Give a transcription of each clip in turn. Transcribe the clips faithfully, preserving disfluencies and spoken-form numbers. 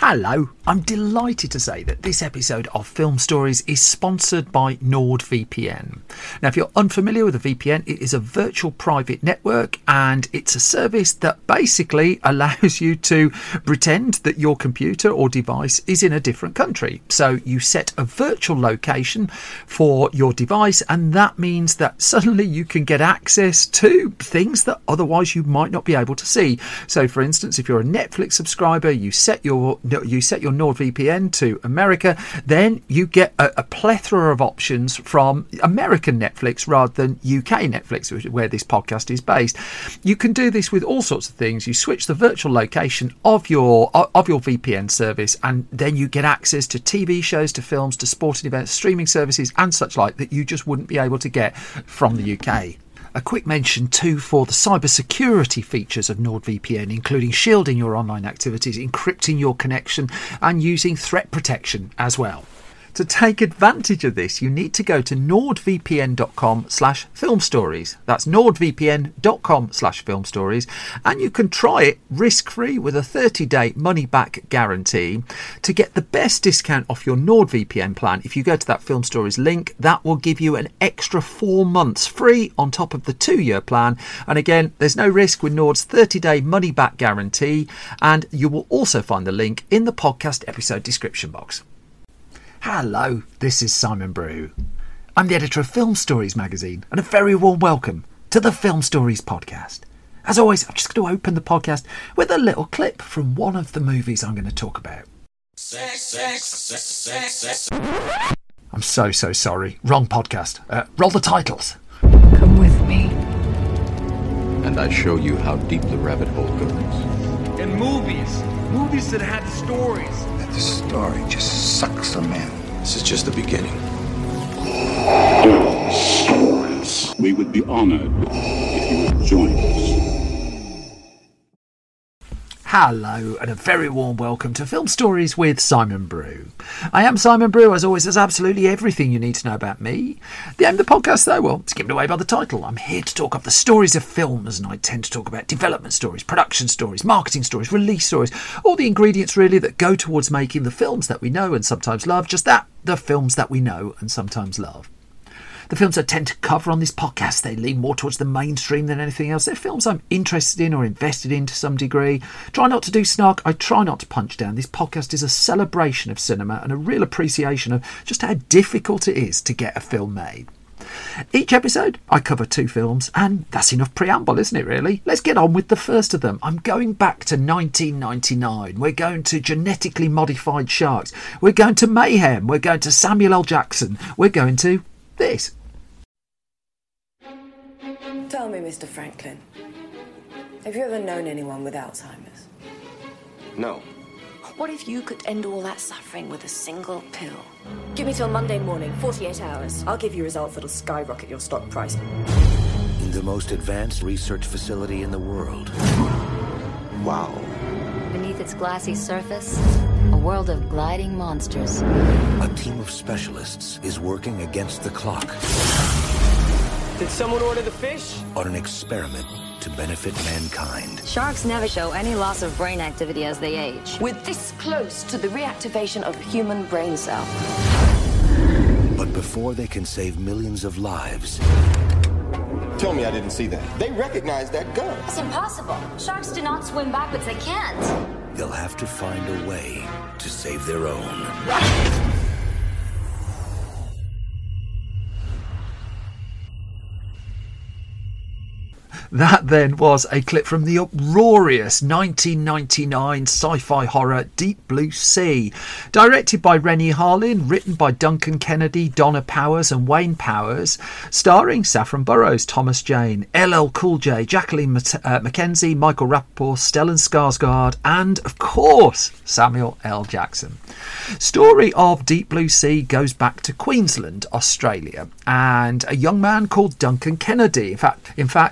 Hello, I'm delighted to say that this episode of Film Stories is sponsored by NordVPN. Now, if you're unfamiliar with a V P N, it is a virtual private network and it's a service that basically allows you to pretend that your computer or device is in a different country. So you set a virtual location for your device and that means that suddenly you can get access to things that otherwise you might not be able to see. So for instance, if you're a Netflix subscriber, you set your you set your NordVPN to America, then you get a, a plethora of options from American Netflix rather than U K Netflix, which is where this podcast is based. You can do this with all sorts of things. You switch the virtual location of your of your V P N service, and then you get access to T V shows, to films, to sporting events, streaming services, and such like that you just wouldn't be able to get from the U K. A quick mention too for the cybersecurity features of NordVPN, including shielding your online activities, encrypting your connection and using threat protection as well. To take advantage of this, you need to go to nordvpn.com slash film stories. That's nordvpn.com slash film stories. And you can try it risk-free with a thirty-day money-back guarantee. To get the best discount off your NordVPN plan, if you go to that Film Stories link, that will give you an extra four months free on top of the two-year plan. And again, there's no risk with Nord's thirty-day money-back guarantee. And you will also find the link in the podcast episode description box. Hello, this is Simon Brew. I'm the editor of Film Stories magazine, and a very warm welcome to the Film Stories podcast. As always, I'm just going to open the podcast with a little clip from one of the movies I'm going to talk about. Sex, sex, sex, sex, sex. I'm so, so sorry. Wrong podcast. Uh, roll the titles. Come with me. And I show you how deep the rabbit hole goes. In movies, movies that had stories. The story just sucks them in. This is just the beginning. Stories. We would be honored if you would join us. Hello and a very warm welcome to Film Stories with Simon Brew. I am Simon Brew, as always. There's absolutely everything you need to know about me. The aim of the podcast, though, well, it's given away by the title. I'm here to talk of the stories of films, and I tend to talk about development stories, production stories, marketing stories, release stories, all the ingredients really that go towards making the films that we know and sometimes love. Just that, the films that we know and sometimes love. The films I tend to cover on this podcast, they lean more towards the mainstream than anything else. They're films I'm interested in or invested in to some degree. Try not to do snark, I try not to punch down. This podcast is a celebration of cinema and a real appreciation of just how difficult it is to get a film made. Each episode, I cover two films, and that's enough preamble, isn't it, really? Let's get on with the first of them. I'm going back to nineteen ninety-nine. We're going to genetically modified sharks. We're going to mayhem. We're going to Samuel L. Jackson. We're going to this. Tell me, Mister Franklin, have you ever known anyone with Alzheimer's? No. What if you could end all that suffering with a single pill? Give me till Monday morning, forty-eight hours. I'll give you results that'll skyrocket your stock price. In the most advanced research facility in the world. Wow. Beneath its glassy surface, a world of gliding monsters. A team of specialists is working against the clock. Did someone order the fish? On an experiment to benefit mankind. Sharks never show any loss of brain activity as they age. We're this close to the reactivation of a human brain cell. But before they can save millions of lives... Tell me I didn't see that. They recognize that gun. It's impossible. Sharks do not swim backwards. They can't. They'll have to find a way to save their own. That then was a clip from the uproarious nineteen ninety-nine sci-fi horror Deep Blue Sea. Directed by Rennie Harlin, written by Duncan Kennedy, Donna Powers and Wayne Powers, starring Saffron Burrows, Thomas Jane, L L Cool J, Jacqueline uh, Mackenzie, Michael Rappaport, Stellan Skarsgård and, of course, Samuel L. Jackson. Story of Deep Blue Sea goes back to Queensland, Australia, and a young man called Duncan Kennedy. In fact, in fact, it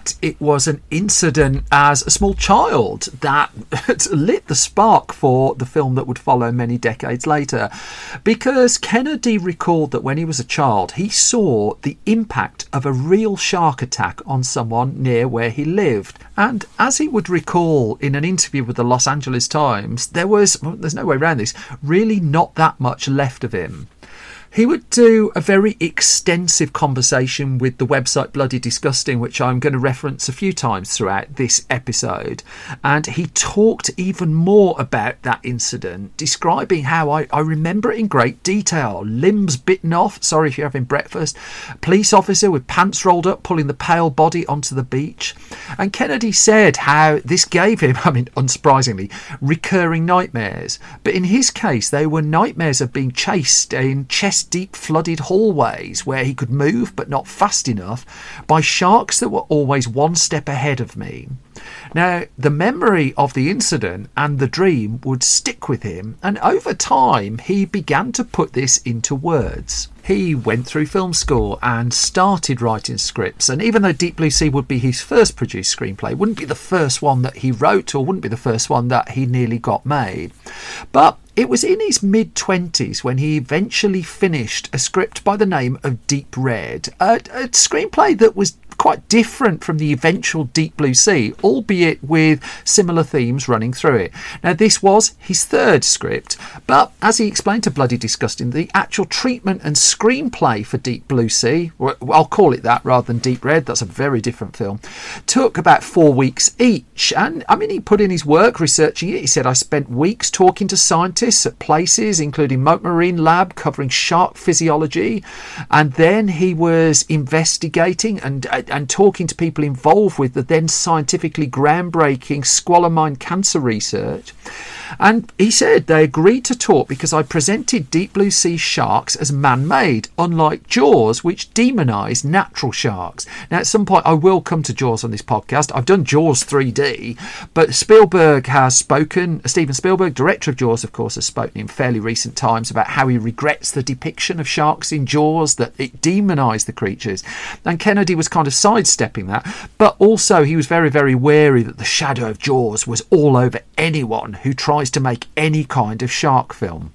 was an incident as a small child that lit the spark for the film that would follow many decades later, because Kennedy recalled that when he was a child he saw the impact of a real shark attack on someone near where he lived. And as he would recall in an interview with the Los Angeles Times, there was, well, there's no way around this, really not that much left of him. He would do a very extensive conversation with the website Bloody Disgusting, which I'm going to reference a few times throughout this episode. And he talked even more about that incident, describing how I, I remember it in great detail. Limbs bitten off, sorry if you're having breakfast, police officer with pants rolled up pulling the pale body onto the beach. And Kennedy said how this gave him, I mean, unsurprisingly, recurring nightmares. But in his case, they were nightmares of being chased in chest deep flooded hallways where he could move but not fast enough by sharks that were always one step ahead of me. Now, the memory of the incident and the dream would stick with him, and over time he began to put this into words. He went through film school and started writing scripts, and even though Deep Blue Sea would be his first produced screenplay, it wouldn't be the first one that he wrote or wouldn't be the first one that he nearly got made. But it was in his mid-twenties when he eventually finished a script by the name of Deep Red, a, a screenplay that was quite different from the eventual Deep Blue Sea, albeit with similar themes running through it. Now, this was his third script, but as he explained to Bloody Disgusting, the actual treatment and screenplay for Deep Blue Sea, I'll call it that rather than Deep Red, that's a very different film, took about four weeks each. And I mean, he put in his work researching it. He said, I spent weeks talking to scientists at places including Moat Marine Lab covering shark physiology, and then he was investigating and and talking to people involved with the then scientifically groundbreaking squalor-mine cancer research. And he said they agreed to talk because I presented Deep Blue Sea sharks as man-made, unlike Jaws, which demonised natural sharks. Now, at some point, I will come to Jaws on this podcast. I've done Jaws three D, but Spielberg has spoken, Steven Spielberg, director of Jaws, of course, has spoken in fairly recent times about how he regrets the depiction of sharks in Jaws, that it demonised the creatures. And Kennedy was kind of sidestepping that, but also he was very, very wary that the shadow of Jaws was all over anyone who tried to make any kind of shark film.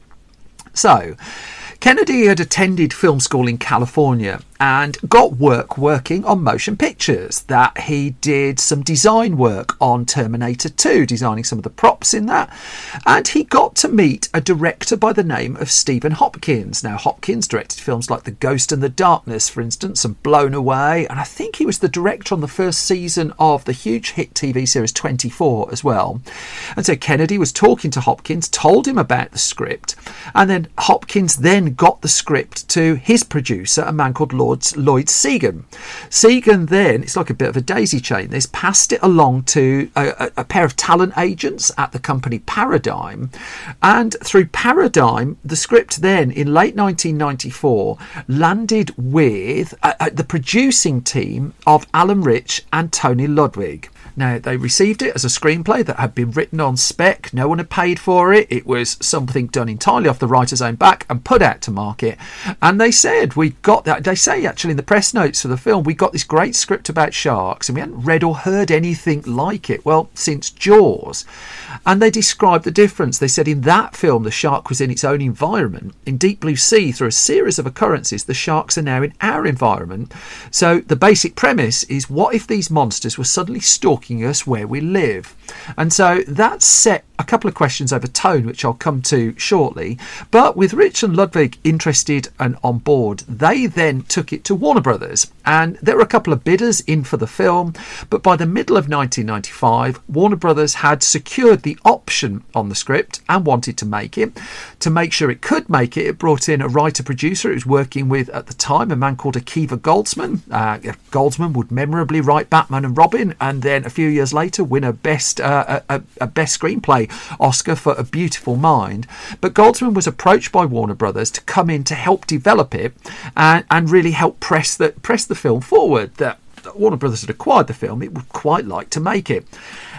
So, Kennedy had attended film school in California and got work working on motion pictures. That he did some design work on Terminator two, designing some of the props in that. And he got to meet a director by the name of Stephen Hopkins. Now, Hopkins directed films like The Ghost and the Darkness, for instance, and Blown Away. And I think he was the director on the first season of the huge hit T V series twenty-four as well. And so Kennedy was talking to Hopkins, told him about the script, and then Hopkins then got the script to his producer, a man called Lloyd, Lloyd Segan. Segan then, it's like a bit of a daisy chain, this passed it along to a, a, a pair of talent agents at the company Paradigm, and through Paradigm the script then in late nineteen ninety-four landed with uh, uh, the producing team of Alan Rich and Tony Ludwig. Now, they received it as a screenplay that had been written on spec. No one had paid for it. It was something done entirely off the writer's own back and put out to market. And they said, we got that. They say actually in the press notes for the film, we got this great script about sharks and we hadn't read or heard anything like it, well, since Jaws. And they described the difference. They said in that film, the shark was in its own environment. In Deep Blue Sea, through a series of occurrences, the sharks are now in our environment. So the basic premise is, what if these monsters were suddenly stalking us where we live? And so that set a couple of questions over tone, which I'll come to shortly. But with Rich and Ludwig interested and on board, they then took it to Warner Brothers. And there were a couple of bidders in for the film. But by the middle of nineteen ninety-five, Warner Brothers had secured the option on the script and wanted to make it. To make sure it could make it, it brought in a writer-producer it was working with at the time, a man called Akiva Goldsman. Uh, Goldsman would memorably write Batman and Robin, and then a few years later win a best uh, a, a best screenplay Oscar for A Beautiful Mind. But Goldsman was approached by Warner Brothers to come in to help develop it and, and really help press the press the film forward. That Warner Brothers had acquired the film, it would quite like to make it.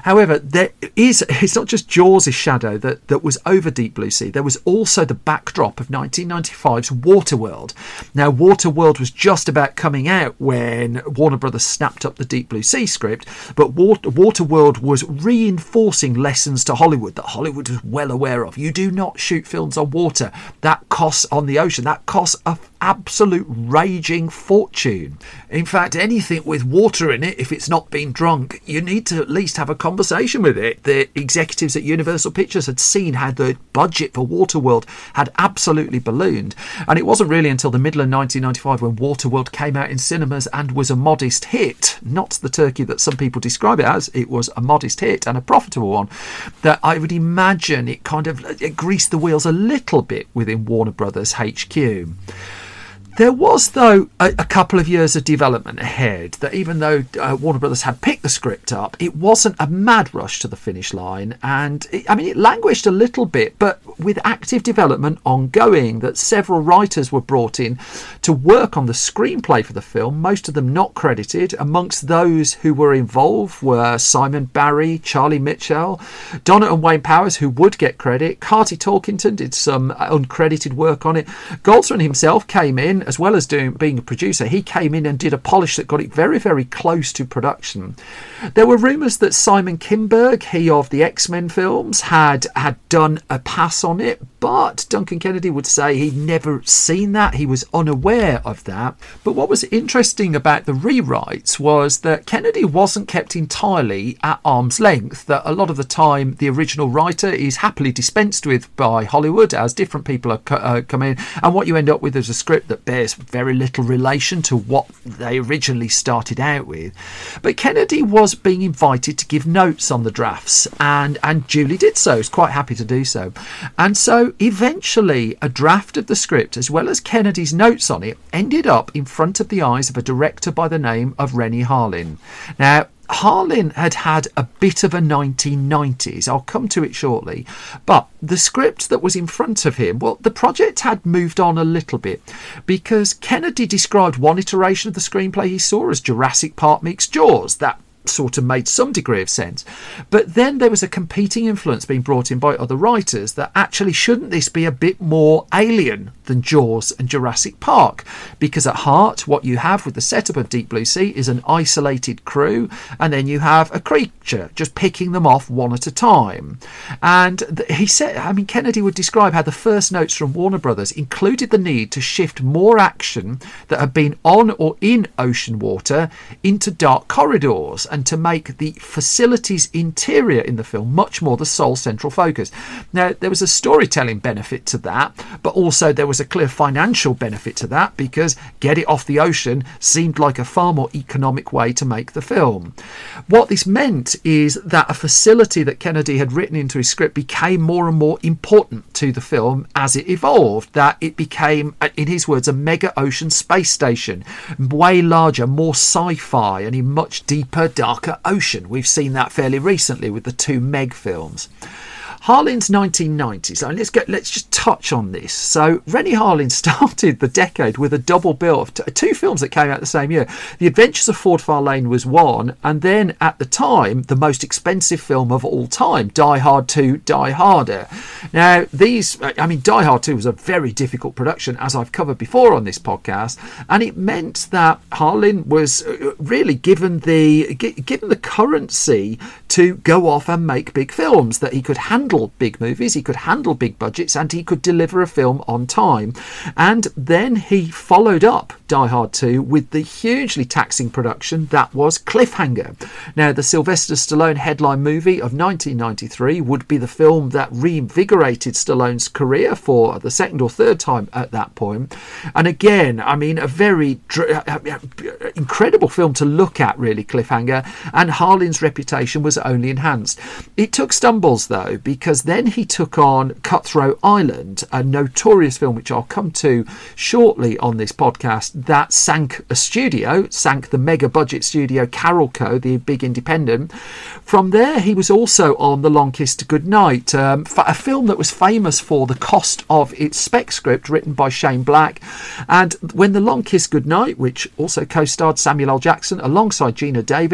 However, there is, it's not just Jaws' shadow that, that was over Deep Blue Sea. There was also the backdrop of nineteen ninety-five's Waterworld. Now, Waterworld was just about coming out when Warner Brothers snapped up the Deep Blue Sea script, but Water, Waterworld was reinforcing lessons to Hollywood that Hollywood was well aware of. You do not shoot films on water. That costs on the ocean. That costs a absolute raging fortune. In fact, anything with water in it, if it's not been drunk, you need to at least have a conversation with it. The executives at Universal Pictures had seen how the budget for Waterworld had absolutely ballooned, and it wasn't really until the middle of nineteen ninety-five when Waterworld came out in cinemas and was a modest hit, not the turkey that some people describe it as. It was a modest hit and a profitable one, that I would imagine it kind of it greased the wheels a little bit within Warner Brothers H Q. There was, though, a, a couple of years of development ahead, that even though uh, Warner Brothers had picked the script up, it wasn't a mad rush to the finish line. And, it, I mean, it languished a little bit, but with active development ongoing, that several writers were brought in to work on the screenplay for the film, most of them not credited. Amongst those who were involved were Simon Barry, Charlie Mitchell, Donna and Wayne Powers, who would get credit. Carty Torkington did some uncredited work on it. Goldsman himself came in, as well as doing being a producer. He came in and did a polish that got it very, very close to production. There were rumours that Simon Kinberg, he of the X-Men films, had had done a pass on it, but Duncan Kennedy would say he'd never seen that. He was unaware of that. But what was interesting about the rewrites was that Kennedy wasn't kept entirely at arm's length, that a lot of the time the original writer is happily dispensed with by Hollywood as different people are co- uh, come in, and what you end up with is a script that bears very little relation to what they originally started out with. But Kennedy was being invited to give notes on the drafts, and, and Julie did so. He was quite happy to do so. And so eventually a draft of the script, as well as Kennedy's notes on it, ended up in front of the eyes of a director by the name of Renny Harlin. Now, Harlin had had a bit of a nineteen nineties. I'll come to it shortly. But the script that was in front of him, well, the project had moved on a little bit, because Kennedy described one iteration of the screenplay he saw as Jurassic Park meets Jaws. That sort of made some degree of sense. But then there was a competing influence being brought in by other writers that actually shouldn't this be a bit more alien than Jaws and Jurassic Park? Because at heart, what you have with the setup of Deep Blue Sea is an isolated crew, and then you have a creature just picking them off one at a time. And th- he said, I mean, Kennedy would describe how the first notes from Warner Brothers included the need to shift more action that had been on or in ocean water into dark corridors, and to make the facility's interior in the film much more the sole central focus. Now, there was a storytelling benefit to that, but also there was a clear financial benefit to that, because get it off the ocean seemed like a far more economic way to make the film. What this meant is that a facility that Kennedy had written into his script became more and more important to the film as it evolved, that it became, in his words, a mega ocean space station, way larger, more sci-fi, and in much deeper, darker ocean. We've seen that fairly recently with the two Meg films. Harlin's nineteen nineties. So let's get let's just touch on this. So Renny Harlin started the decade with a double bill of t- two films that came out the same year. The Adventures of Ford Farlane was one, and then at the time the most expensive film of all time, Die Hard two, Die Harder. Now these, I mean, Die Hard two was a very difficult production, as I've covered before on this podcast, and it meant that Harlin was really given the given the currency to go off and make big films, that he could handle big movies, he could handle big budgets, and he could deliver a film on time. And then he followed up Die Hard two with the hugely taxing production that was Cliffhanger. Now, the Sylvester Stallone headline movie of nineteen ninety-three would be the film that reinvigorated Stallone's career for the second or third time at that point. And again, I mean, a very dr- incredible film to look at, really, Cliffhanger, and Harlin's reputation was only enhanced. It took stumbles, though, because because then he took on Cutthroat Island, a notorious film which I'll come to shortly on this podcast, that sank a studio, sank the mega budget studio Carolco, the big independent. From there, he was also on The Long Kiss Goodnight, um, a film that was famous for the cost of its spec script written by Shane Black. And when The Long Kiss Goodnight, which also co-starred Samuel L. Jackson alongside Gina Davis,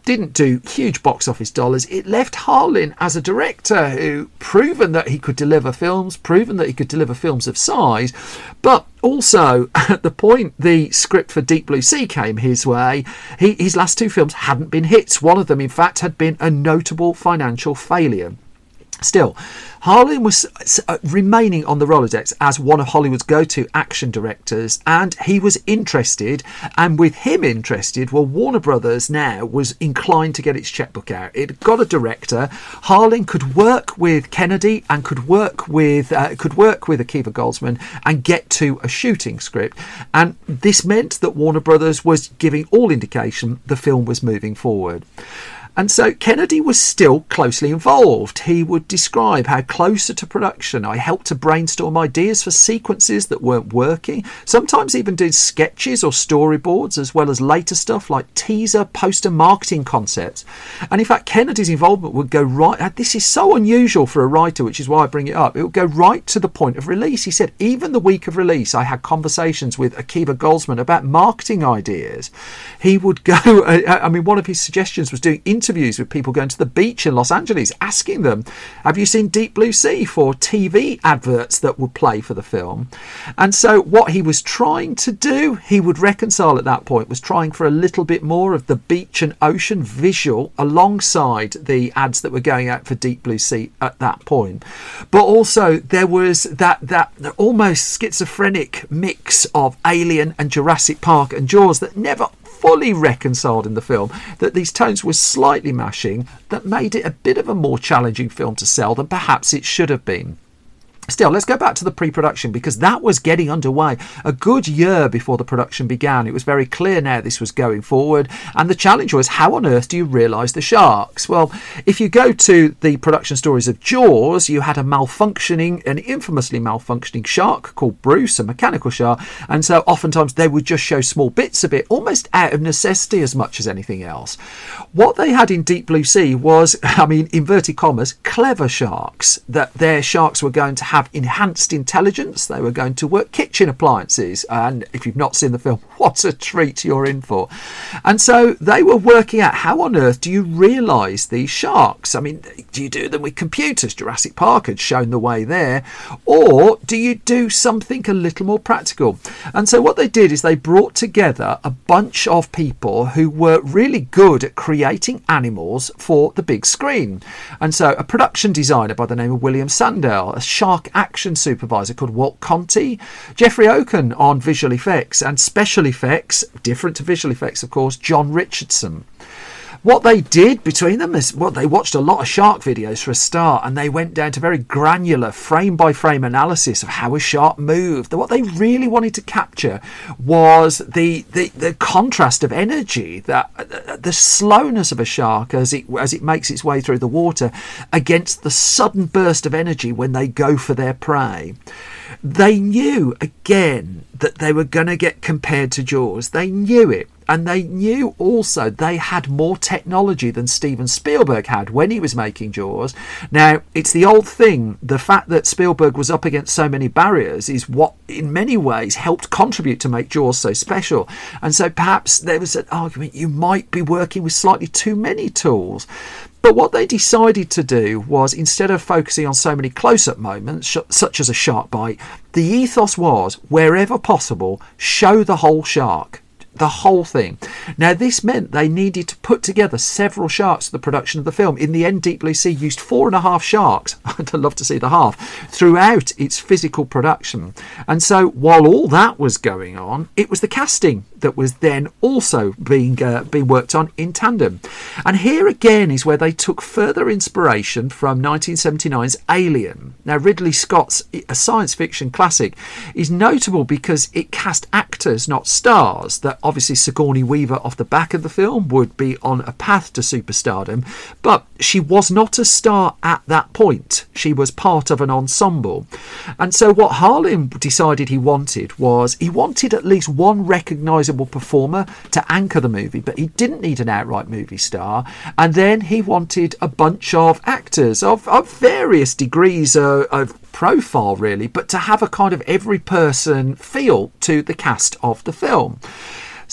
didn't do huge box office dollars. It left Harlin as a director who proven that he could deliver films, proven that he could deliver films of size, but also at the point the script for Deep Blue Sea came his way, he, his last two films hadn't been hits. One of them, in fact, had been a notable financial failure. Still, Harlin was remaining on the Rolodex as one of Hollywood's go-to action directors, and he was interested, and with him interested, well, Warner Brothers now was inclined to get its checkbook out. It got a director. Harlin could work with Kennedy and could work with uh, could work with Akiva Goldsman and get to a shooting script, and this meant that Warner Brothers was giving all indication the film was moving forward. And so Kennedy was still closely involved. He would describe how closer to production I helped to brainstorm ideas for sequences that weren't working, sometimes even did sketches or storyboards, as well as later stuff like teaser, poster, marketing concepts. And in fact, Kennedy's involvement would go right, this is so unusual for a writer, which is why I bring it up, it would go right to the point of release. He said, even the week of release, I had conversations with Akiva Goldsman about marketing ideas. He would go, I mean, one of his suggestions was doing interviews with people going to the beach in Los Angeles, asking them, have you seen Deep Blue Sea, for T V adverts that would play for the film. And so what he was trying to do, he would reconcile at that point, was trying for a little bit more of the beach and ocean visual alongside the ads that were going out for Deep Blue Sea at that point. But also there was that, that almost schizophrenic mix of Alien and Jurassic Park and Jaws that never fully reconciled in the film, that these tones were slightly mashing, that made it a bit of a more challenging film to sell than perhaps it should have been. Still, let's go back to the pre-production, because that was getting underway a good year before the production began. It was very clear now this was going forward, and the challenge was, how on earth do you realise the sharks? Well, if you go to the production stories of Jaws, you had a malfunctioning, an infamously malfunctioning shark called Bruce, a mechanical shark, and so oftentimes they would just show small bits of it, almost out of necessity as much as anything else. What they had in Deep Blue Sea was, I mean, inverted commas, clever sharks, that their sharks were going to have enhanced intelligence. They were going to work kitchen appliances, and if you've not seen the film, what a treat you're in for. And so they were working out, how on earth do you realise these sharks? I mean, do you do them with computers? Jurassic Park had shown the way there. Or do you do something a little more practical? And so what they did is they brought together a bunch of people who were really good at creating animals for the big screen. And so a production designer by the name of William Sandell, a shark action supervisor called Walt Conti, Jeffrey Oken on visual effects, and special effects, different to visual effects of course, John Richardson. What they did between them is, well, they watched a lot of shark videos for a start, and they went down to very granular frame-by-frame analysis of how a shark moved. What they really wanted to capture was the the, the contrast of energy, that uh, the slowness of a shark as it as it makes its way through the water against the sudden burst of energy when they go for their prey. They knew, again, that they were going to get compared to Jaws. They knew it. And they knew also they had more technology than Steven Spielberg had when he was making Jaws. Now, it's the old thing. The fact that Spielberg was up against so many barriers is what, in many ways, helped contribute to make Jaws so special. And so perhaps there was an argument you might be working with slightly too many tools. But what they decided to do was, instead of focusing on so many close-up moments, sh- such as a shark bite, the ethos was, wherever possible, show the whole shark. The whole thing. Now, this meant they needed to put together several sharks for the production of the film. In the end, Deep Blue Sea used four and a half sharks, I'd love to see the half, throughout its physical production. And so, while all that was going on, it was the casting that was then also being uh, being worked on in tandem. And here again is where they took further inspiration from nineteen seventy-nine's Alien. Now, Ridley Scott's a science fiction classic is notable because it cast actors, not stars. That obviously Sigourney Weaver, off the back of the film, would be on a path to superstardom, but she was not a star at that point. She was part of an ensemble. And so what Harlin decided he wanted was, he wanted at least one recognisable performer to anchor the movie, but he didn't need an outright movie star. And then he wanted a bunch of actors of, of various degrees of, of profile, really, but to have a kind of every person feel to the cast of the film. So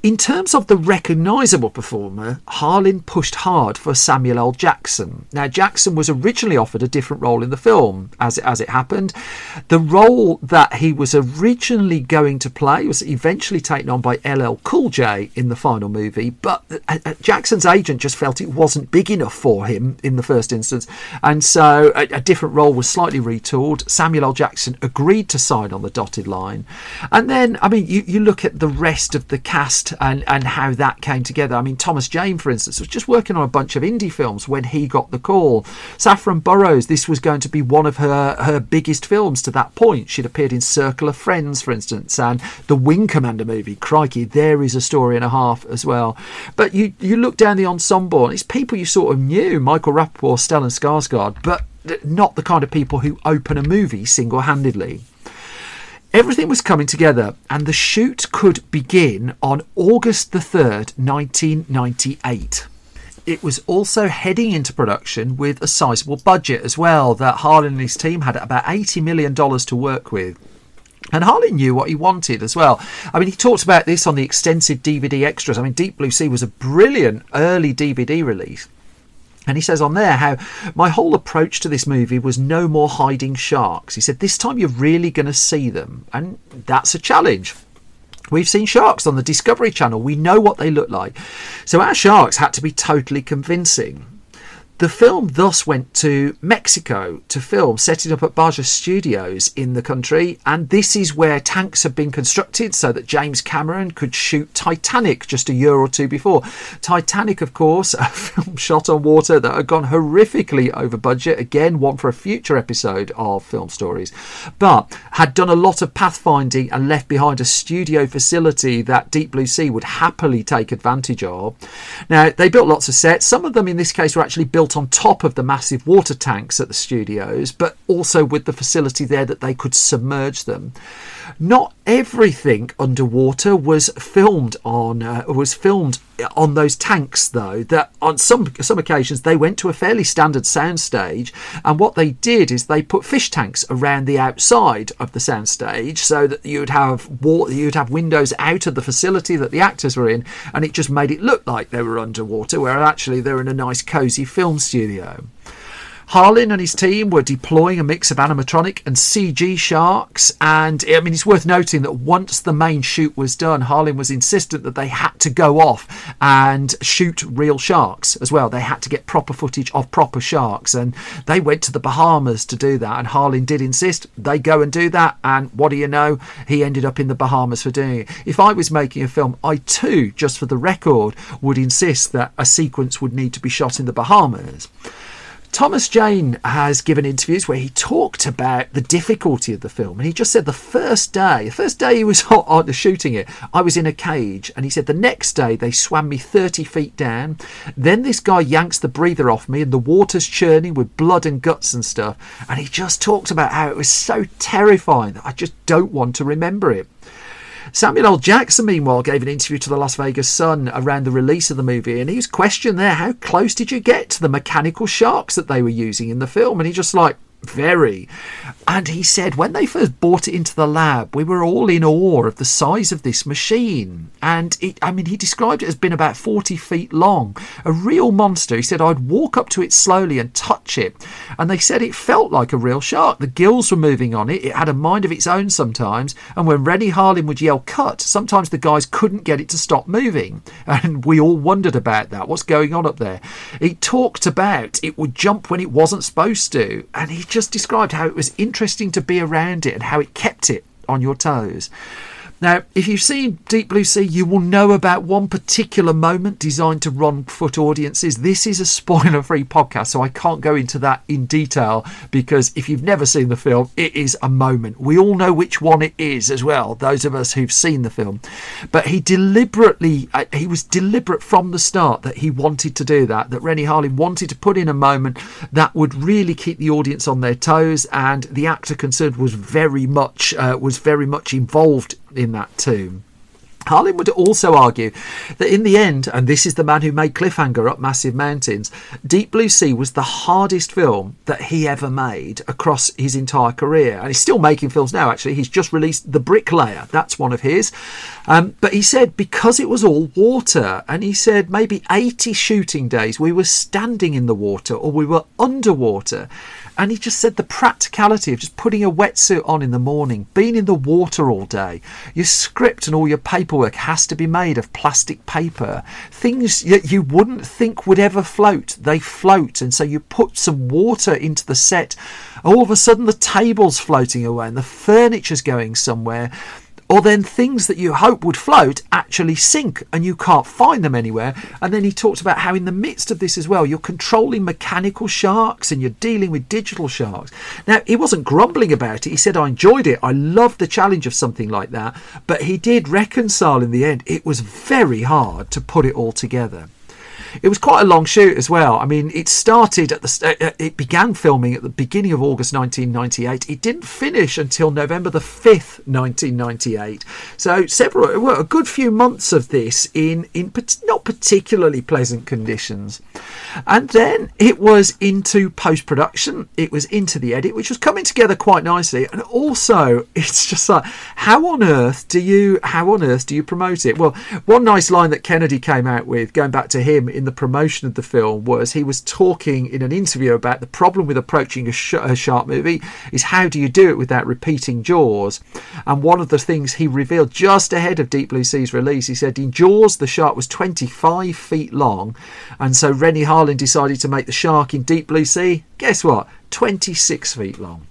In terms of the recognisable performer, Harlin pushed hard for Samuel L. Jackson. Now, Jackson was originally offered a different role in the film, as it, as it happened. The role that he was originally going to play was eventually taken on by L L Cool J in the final movie, but Jackson's agent just felt it wasn't big enough for him in the first instance, and so a, a different role was slightly retooled. Samuel L. Jackson agreed to sign on the dotted line. And then, I mean, you, you look at the rest of the cast and, and how that came together. I mean, Thomas Jane, for instance, was just working on a bunch of indie films when he got the call. Saffron Burrows, this was going to be one of her, her biggest films to that point. She'd appeared in Circle of Friends, for instance, and the Wing Commander movie. Crikey, there is a story and a half as well. But you, you look down the ensemble, and it's people you sort of knew, Michael Rappaport, Stellan Skarsgård, but not the kind of people who open a movie single-handedly. Everything was coming together, and the shoot could begin on August the third, nineteen ninety-eight. It was also heading into production with a sizable budget as well, that Harlin and his team had about eighty million dollars to work with. And Harlin knew what he wanted as well. I mean, he talked about this on the extensive D V D extras. I mean, Deep Blue Sea was a brilliant early D V D release. And he says on there how my whole approach to this movie was no more hiding sharks. He said, this time you're really going to see them. And that's a challenge. We've seen sharks on the Discovery Channel. We know what they look like. So our sharks had to be totally convincing. The film thus went to Mexico to film, setting up at Baja Studios in the country, and this is where tanks had been constructed so that James Cameron could shoot Titanic just a year or two before. Titanic, of course, a film shot on water that had gone horrifically over budget, again one for a future episode of Film Stories, but had done a lot of pathfinding and left behind a studio facility that Deep Blue Sea would happily take advantage of. Now, they built lots of sets. Some of them in this case were actually built on top of the massive water tanks at the studios, but also with the facility there that they could submerge them. Not everything underwater was filmed on uh, was filmed on those tanks, though. That on some some occasions they went to a fairly standard soundstage, and what they did is they put fish tanks around the outside of the soundstage so that you'd have water, you'd have windows out of the facility that the actors were in, and it just made it look like they were underwater, where actually they're in a nice cosy film studio. Harlin and his team were deploying a mix of animatronic and C G sharks, and I mean, it's worth noting that once the main shoot was done, Harlin was insistent that they had to go off and shoot real sharks as well. They had to get proper footage of proper sharks, and they went to the Bahamas to do that, and Harlin did insist they go and do that, and what do you know, he ended up in the Bahamas for doing it. If I was making a film, I too, just for the record, would insist that a sequence would need to be shot in the Bahamas. Thomas Jane has given interviews where he talked about the difficulty of the film, and he just said the first day, the first day he was on shooting it, I was in a cage, and he said the next day they swam me thirty feet down, then this guy yanks the breather off me and the water's churning with blood and guts and stuff, and he just talked about how it was so terrifying that I just don't want to remember it. Samuel L. Jackson, meanwhile, gave an interview to the Las Vegas Sun around the release of the movie, and he was questioned there, how close did you get to the mechanical sharks that they were using in the film? And he just like, very. And he said when they first brought it into the lab, we were all in awe of the size of this machine. And it, I mean, he described it as being about forty feet long, a real monster. He said I'd walk up to it slowly and touch it, and they said it felt like a real shark. The gills were moving on it. It had a mind of its own sometimes, and when Rennie Harlin would yell cut, sometimes the guys couldn't get it to stop moving, and we all wondered about that. What's going on up there? He talked about it would jump when it wasn't supposed to, and he just described how it was interesting to be around it and how it kept it on your toes. Now, if you've seen Deep Blue Sea, you will know about one particular moment designed to run-foot audiences. This is a spoiler-free podcast, so I can't go into that in detail, because if you've never seen the film, it is a moment. We all know which one it is as well, those of us who've seen the film. But he deliberately, uh, he was deliberate from the start that he wanted to do that, that Rennie Harlin wanted to put in a moment that would really keep the audience on their toes, and the actor concerned was very much, uh, was very much involved in that too. Harlin would also argue that in the end, and this is the man who made Cliffhanger Up Massive Mountains, Deep Blue Sea was the hardest film that he ever made across his entire career. And he's still making films now, actually. He's just released The Bricklayer. That's one of his. Um, but he said because it was all water, and he said maybe eighty shooting days, we were standing in the water or we were underwater. And he just said the practicality of just putting a wetsuit on in the morning, being in the water all day. Your script and all your paperwork has to be made of plastic paper. Things that you wouldn't think would ever float, they float. And so you put some water into the set. All of a sudden the table's floating away and the furniture's going somewhere. Or then things that you hope would float actually sink and you can't find them anywhere. And then he talked about how in the midst of this as well, you're controlling mechanical sharks and you're dealing with digital sharks. Now, he wasn't grumbling about it. He said, I enjoyed it. I loved the challenge of something like that. But he did reconcile in the end. It was very hard to put it all together. It was quite a long shoot as well. I mean, it started at the, it began filming at the beginning of August nineteen ninety-eight. It didn't finish until November the fifth, nineteen ninety-eight. So several, well, a good few months of this in, in not particularly pleasant conditions. And then it was into post-production. It was into the edit, which was coming together quite nicely. And also, it's just like, how on earth do you, how on earth do you promote it? Well, one nice line that Kennedy came out with, going back to him in the promotion of the film, was he was talking in an interview about the problem with approaching a, sh- a shark movie is how do you do it without repeating Jaws. And one of the things he revealed just ahead of Deep Blue Sea's release, he said in Jaws the shark was twenty-five feet long, and so Rennie Harlin decided to make the shark in Deep Blue Sea, guess what, twenty-six feet long.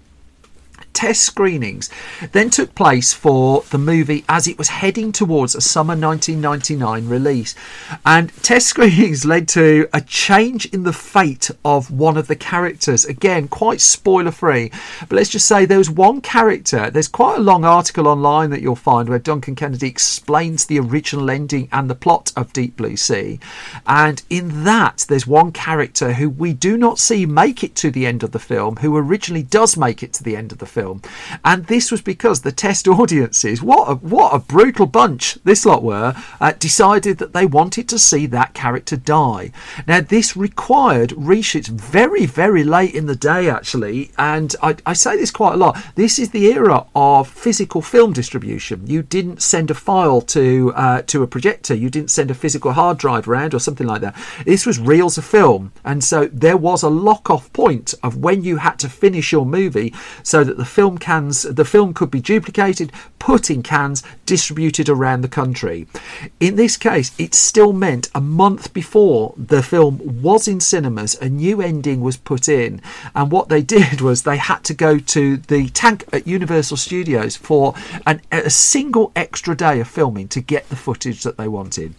Test screenings then took place for the movie as it was heading towards a summer nineteen ninety-nine release, and test screenings led to a change in the fate of one of the characters. Again, quite spoiler free, but let's just say there was one character. There's quite a long article online that you'll find where Duncan Kennedy explains the original ending and the plot of Deep Blue Sea, and in that there's one character who we do not see make it to the end of the film, who originally does make it to the end of the film. And this was because the test audiences, what a, what a brutal bunch this lot were, uh, decided that they wanted to see that character die. Now, this required reshoots very, very late in the day, actually. And I, I say this quite a lot. This is the era of physical film distribution. You didn't send a file to uh, to a projector. You didn't send a physical hard drive around or something like that. This was reels of film. And so there was a lock-off point of when you had to finish your movie so that the film cans, the film could be duplicated, put in cans, distributed around the country. In this case, it still meant a month before the film was in cinemas, a new ending was put in, and what they did was they had to go to the tank at Universal Studios for an, a single extra day of filming to get the footage that they wanted.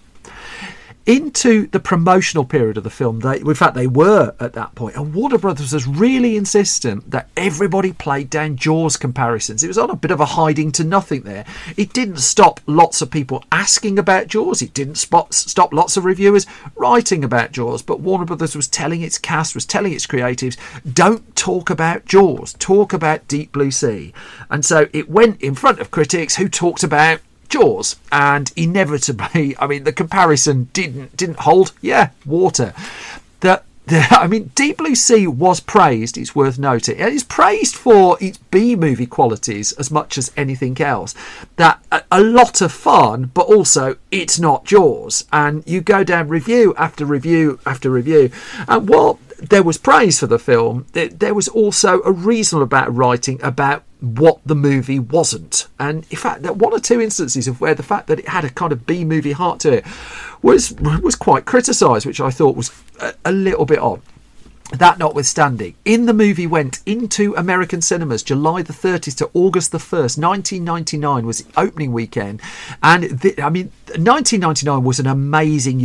Into the promotional period of the film, they, in fact they were at that point, and Warner Brothers was really insistent that everybody played down Jaws comparisons. It was on a bit of a hiding to nothing there. It didn't stop lots of people asking about Jaws. It didn't spot, stop lots of reviewers writing about Jaws, but Warner Brothers was telling its cast, was telling its creatives, don't talk about Jaws, talk about Deep Blue Sea. And so it went in front of critics who talked about Jaws, and inevitably, I mean, the comparison didn't didn't hold. Yeah, water. The, the I mean, Deep Blue Sea was praised. It's worth noting. It's praised for its B movie qualities as much as anything else. That a, a lot of fun, but also it's not Jaws. And you go down review after review after review, and while there was praise for the film, there, there was also a reasonable amount of writing about what the movie wasn't. And in fact, there were one or two instances of where the fact that it had a kind of B movie heart to it was was quite criticised, which I thought was a, a little bit odd. That notwithstanding, in the movie went into American cinemas July the thirtieth to August the first, nineteen ninety-nine was the opening weekend. And the, I mean, nineteen ninety-nine was an amazing year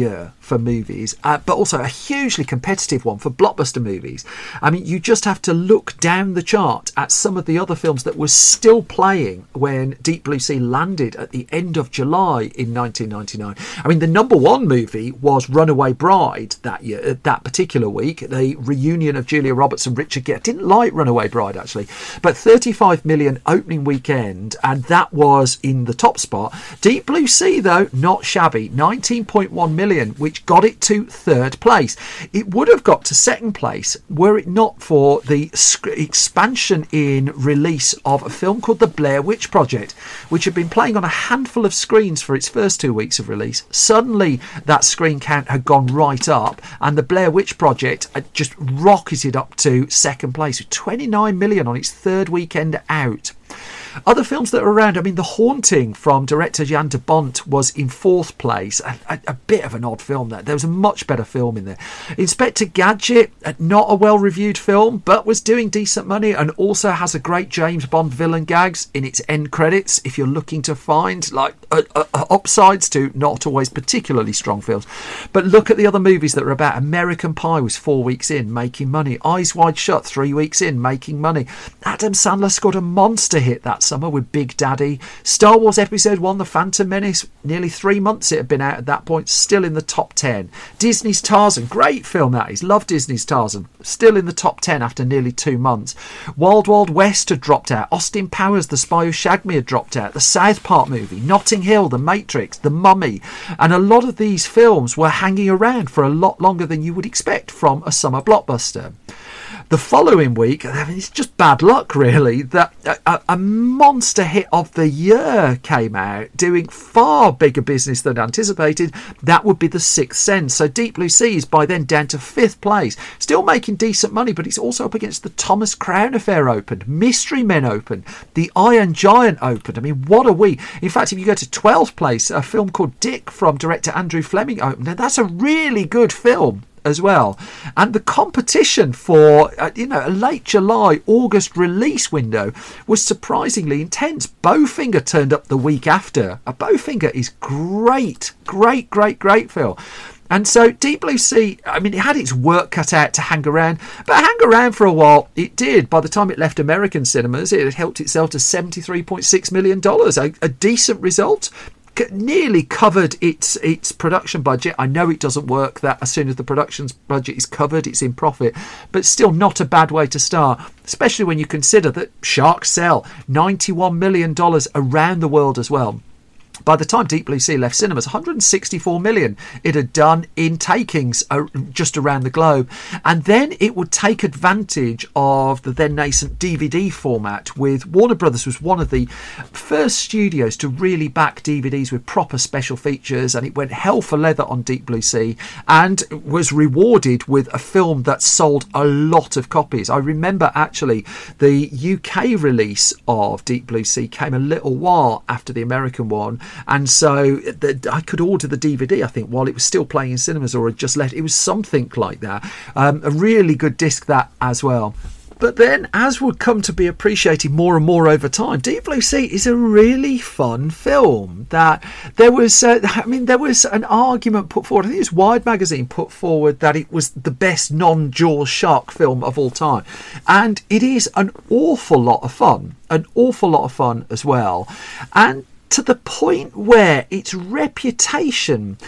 for movies, uh, but also a hugely competitive one for blockbuster movies. I mean, you just have to look down the chart at some of the other films that were still playing when Deep Blue Sea landed at the end of July in nineteen ninety-nine. I mean, the number one movie was Runaway Bride that year, that particular week. The reunion of Julia Roberts and Richard Gere. I didn't like Runaway Bride, actually, but thirty-five million opening weekend, and that was in the top spot. Deep Blue Sea, though, not shabby, nineteen point one million, which got it to third place. It would have got to second place were it not for the sc- expansion in release of a film called The Blair Witch Project, which had been playing on a handful of screens for its first two weeks of release. Suddenly, that screen count had gone right up, and The Blair Witch Project had just rocketed up to second place with twenty-nine million on its third weekend out. Other films that are around, I mean, The Haunting from director Jan de Bont was in fourth place. A, a, a bit of an odd film there. There was a much better film in there. Inspector Gadget, not a well-reviewed film, but was doing decent money and also has a great James Bond villain gags in its end credits if you're looking to find like uh, uh, upsides to not always particularly strong films. But look at the other movies that are about. American Pie was four weeks in, making money. Eyes Wide Shut, three weeks in, making money. Adam Sandler scored a monster hit that summer with Big Daddy. Star Wars Episode one, The Phantom Menace, nearly three months it had been out at that point, still in the top ten. Disney's Tarzan, great film that is, love Disney's Tarzan, still in the top ten after nearly two months. Wild Wild West had dropped out. Austin Powers, The Spy Who Shagged Me had dropped out. The South Park movie, Notting Hill, The Matrix, The Mummy, and a lot of these films were hanging around for a lot longer than you would expect from a summer blockbuster. The following week, I mean, it's just bad luck, really, that a, a monster hit of the year came out, doing far bigger business than anticipated. That would be The Sixth Sense. So Deep Blue Sea is by then down to fifth place, still making decent money, but it's also up against The Thomas Crown Affair opened, Mystery Men opened, The Iron Giant opened. I mean, what a week. In fact, if you go to twelfth place, a film called Dick from director Andrew Fleming opened, and that's a really good film as well. And the competition for uh, you know a late July August release window was surprisingly intense. Bowfinger turned up the week after. A Bowfinger is great great great great film. And so Deep Blue Sea, I mean, it had its work cut out to hang around, but hang around for a while it did. By the time it left American cinemas, it had helped itself to seventy-three point six million dollars, a, a decent result. Nearly covered its its production budget. I know it doesn't work that as soon as the production's budget is covered, it's in profit, but still not a bad way to start, especially when you consider that Sharks sell ninety-one million dollars around the world as well. By the time Deep Blue Sea left cinemas, one hundred sixty-four million it had done in takings just around the globe. And then it would take advantage of the then nascent D V D format. With Warner Brothers was one of the first studios to really back D V Ds with proper special features, and it went hell for leather on Deep Blue Sea and was rewarded with a film that sold a lot of copies. I remember actually the U K release of Deep Blue Sea came a little while after the American one. And so the, I could order the D V D, I think, while it was still playing in cinemas, or had just left. It was something like that. Um, a really good disc, that as well. But then, as would come to be appreciated more and more over time, Deep Blue Sea is a really fun film. That there was, uh, I mean, there was an argument put forward. I think it was Wired magazine put forward that it was the best non-Jaws shark film of all time, and it is an awful lot of fun, an awful lot of fun as well, and to the point where its reputation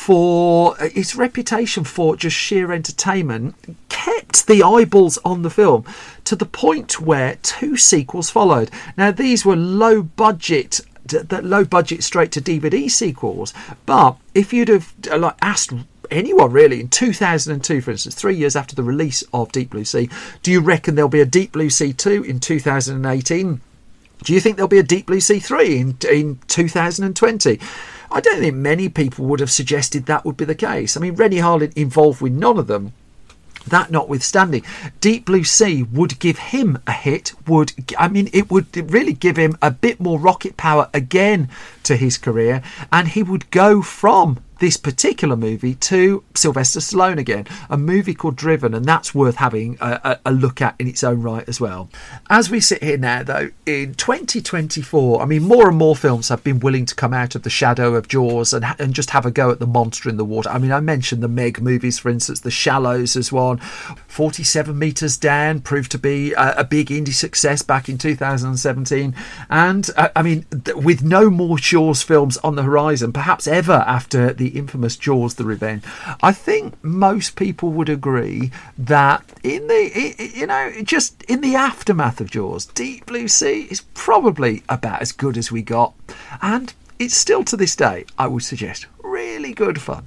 for its reputation for just sheer entertainment kept the eyeballs on the film, to the point where two sequels followed. Now, these were low budget that low budget straight to D V D sequels, but if you'd have like asked anyone really in two thousand two, for instance, three years after the release of Deep Blue Sea, do you reckon there'll be a Deep Blue Sea two in two thousand eighteen? Do you think there'll be a Deep Blue Sea three in, in two thousand twenty? I don't think many people would have suggested that would be the case. I mean, Rennie Harlin involved with none of them. That notwithstanding, Deep Blue Sea would give him a hit. Would I mean, it would really give him a bit more rocket power again to his career, and he would go from this particular movie to Sylvester Stallone again, a movie called Driven, and that's worth having a, a, a look at in its own right as well. As we sit here now, though, in twenty twenty-four, I mean, more and more films have been willing to come out of the shadow of Jaws and, and just have a go at the monster in the water. I mean, I mentioned the Meg movies, for instance, The Shallows as one. forty-seven Metres Down proved to be a, a big indie success back in two thousand seventeen. And, uh, I mean, th- with no more Jaws films on the horizon, perhaps ever after the infamous Jaws The Revenge, I think most people would agree that in the, you know, just in the aftermath of Jaws, Deep Blue Sea is probably about as good as we got. And it's still, to this day, I would suggest, really good fun.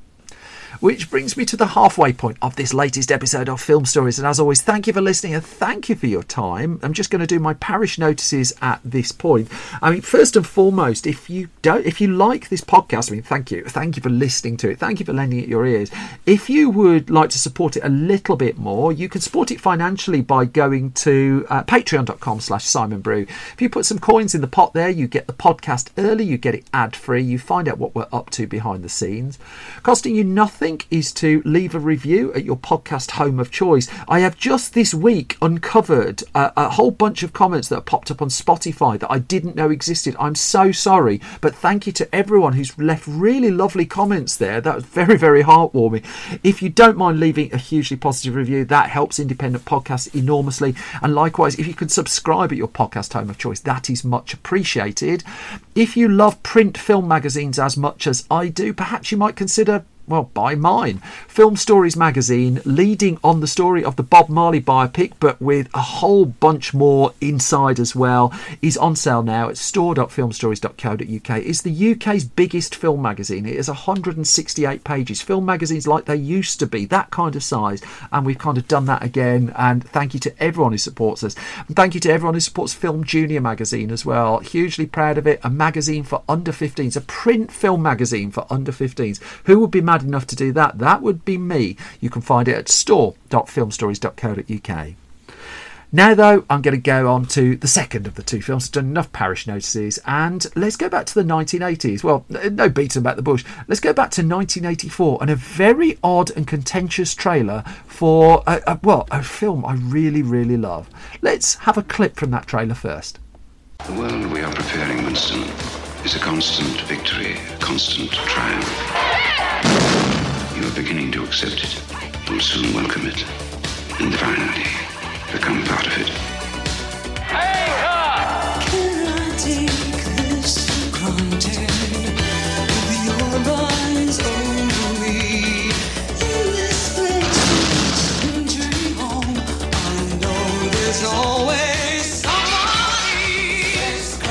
Which brings me to the halfway point of this latest episode of Film Stories. And as always, thank you for listening and thank you for your time. I'm just going to do my parish notices at this point. I mean, first and foremost, if you don't, if you like this podcast, I mean, thank you. Thank you for listening to it. Thank you for lending it your ears. If you would like to support it a little bit more, you can support it financially by going to uh, patreon.com slash Simon Brew. If you put some coins in the pot there, you get the podcast early, you get it ad-free, you find out what we're up to behind the scenes. Costing you nothing is to leave a review at your podcast home of choice. I have just this week uncovered a, a whole bunch of comments that have popped up on Spotify that I didn't know existed. I'm so sorry, but thank you to everyone who's left really lovely comments there. That was very, very heartwarming. If you don't mind leaving a hugely positive review, that helps independent podcasts enormously. And likewise, if you can subscribe at your podcast home of choice, that is much appreciated. If you love print film magazines as much as I do, perhaps you might consider, well, buy mine. Film Stories magazine, leading on the story of the Bob Marley biopic, but with a whole bunch more inside as well, is on sale now at store dot film stories dot co dot uk. It's the U K's biggest film magazine. It is one hundred sixty-eight pages. Film magazines like they used to be, that kind of size. And we've kind of done that again. And thank you to everyone who supports us. And thank you to everyone who supports Film Junior magazine as well. Hugely proud of it. A magazine for under fifteens, a print film magazine for under fifteens. Who would be mad enough to do that? That would be me. You can find it at store dot film stories dot co dot uk. Now, though, I'm going to go on to the second of the two films. Done enough parish notices, and let's go back to the nineteen eighties. Well, no beating about the bush. Let's go back to nineteen eighty-four and a very odd and contentious trailer for a, a, well, a film I really, really love. Let's have a clip from that trailer first. The world we are preparing, Winston, is a constant victory, a constant triumph. You are beginning to accept it. You will soon welcome it. And finally, become part of it. Hey, God! Can I take this for granted? With your eyes over me. In this place, dream home. I know there's always somebody's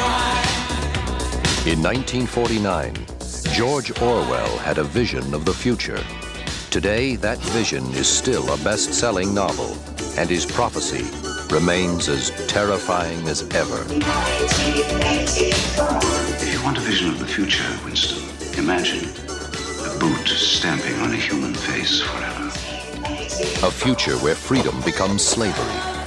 cry. In nineteen forty-nine, George Orwell had a vision of the future. Today, that vision is still a best-selling novel, and his prophecy remains as terrifying as ever. If you want a vision of the future, Winston, imagine a boot stamping on a human face forever. A future where freedom becomes slavery,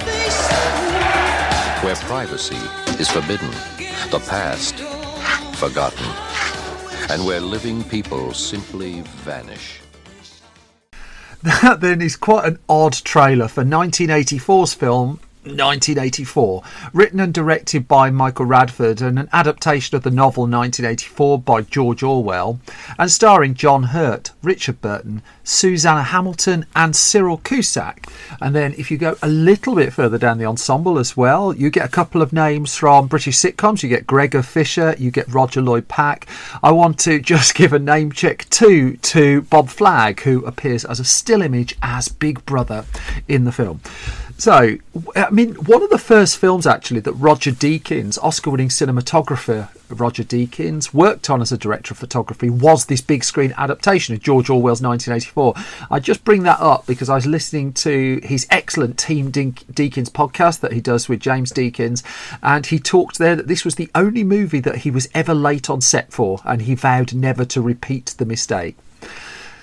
where privacy is forbidden, the past forgotten, and where living people simply vanish. That then is quite an odd trailer for nineteen eighty-four's film nineteen eighty-four, written and directed by Michael Radford and an adaptation of the novel nineteen eighty-four by George Orwell, and starring John Hurt, Richard Burton, Susanna Hamilton and Cyril Cusack. And then if you go a little bit further down the ensemble as well, you get a couple of names from British sitcoms. You get Gregor Fisher, you get Roger Lloyd Pack. I want to just give a name check too to Bob Flagg, who appears as a still image as Big Brother in the film. So, I mean, one of the first films, actually, that Roger Deakins, Oscar-winning cinematographer Roger Deakins, worked on as a director of photography was this big screen adaptation of George Orwell's nineteen eighty-four. I just bring that up because I was listening to his excellent Team Deakins podcast that he does with James Deakins, and he talked there that this was the only movie that he was ever late on set for, and he vowed never to repeat the mistake.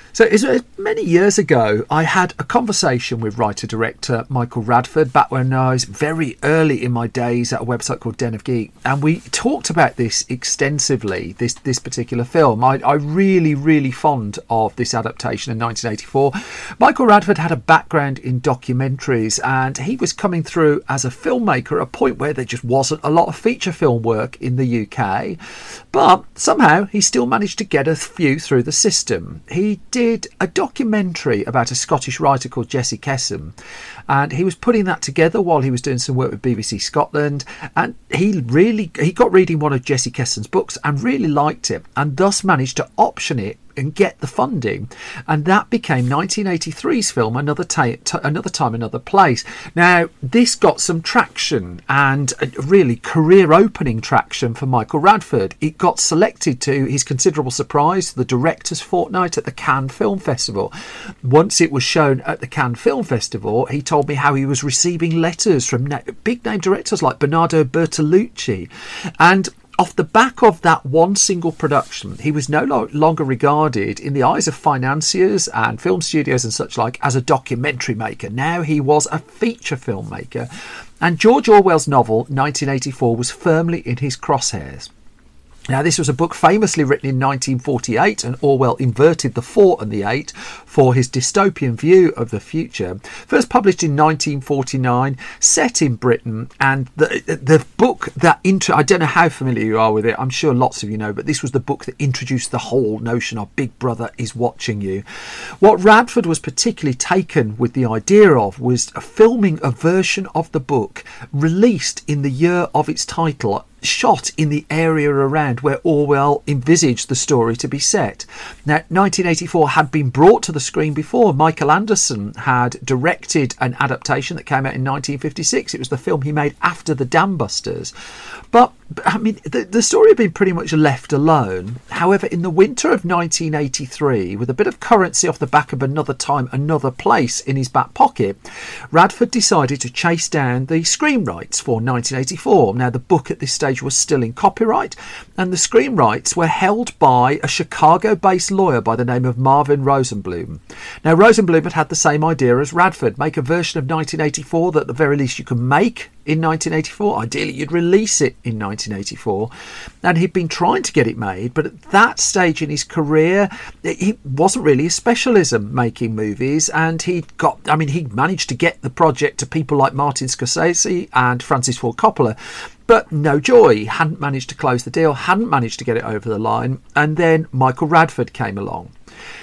So it's, uh, many years ago, I had a conversation with writer-director Michael Radford back when I was very early in my days at a website called Den of Geek, and we talked about this extensively, this this particular film. I, I really, really fond of this adaptation in nineteen eighty-four. Michael Radford had a background in documentaries, and he was coming through as a filmmaker at a point where there just wasn't a lot of feature film work in the U K, but somehow he still managed to get a few through the system. He did a documentary about a Scottish writer called Jesse Kesson, and he was putting that together while he was doing some work with B B C Scotland, and he really he got reading one of Jesse Kesson's books and really liked it, and thus managed to option it and get the funding, and that became nineteen eighty-three's film Another, Ta- T- Another Time, Another Place. Now, this got some traction, and really career-opening traction for Michael Radford. It got selected, to his considerable surprise, the Directors' Fortnight at the Cannes Film Festival. Once it was shown at the Cannes Film Festival, he told me how he was receiving letters from na- big-name directors like Bernardo Bertolucci, and off the back of that one single production, he was no lo- longer regarded in the eyes of financiers and film studios and such like as a documentary maker. Now he was a feature filmmaker, and George Orwell's novel nineteen eighty-four was firmly in his crosshairs. Now, this was a book famously written in nineteen forty-eight, and Orwell inverted the four and the eight for his dystopian view of the future. First published in nineteen forty-nine, set in Britain, and the the book that intro I don't know how familiar you are with it. I'm sure lots of you know, but this was the book that introduced the whole notion of Big Brother is watching you. What Radford was particularly taken with the idea of was filming a version of the book released in the year of its title, shot in the area around where Orwell envisaged the story to be set. Now, nineteen eighty-four had been brought to the screen before. Michael Anderson had directed an adaptation that came out in nineteen fifty-six. It was the film he made after The Dam Busters. But, I mean, the, the story had been pretty much left alone. However, in the winter of nineteen eighty-three, with a bit of currency off the back of Another Time, Another Place in his back pocket, Radford decided to chase down the screen rights for nineteen eighty-four. Now, the book at this stage was still in copyright, and the screen rights were held by a Chicago-based lawyer by the name of Marvin Rosenblum. Now, Rosenblum had had the same idea as Radford: make a version of nineteen eighty-four that at the very least you can make in nineteen eighty-four. Ideally, you'd release it in nineteen eighty-four, and he'd been trying to get it made, but at that stage in his career, he wasn't really a specialism making movies, and he got, I mean, he managed to get the project to people like Martin Scorsese and Francis Ford Coppola, but no joy. He hadn't managed to close the deal, hadn't managed to get it over the line, and then Michael Radford came along.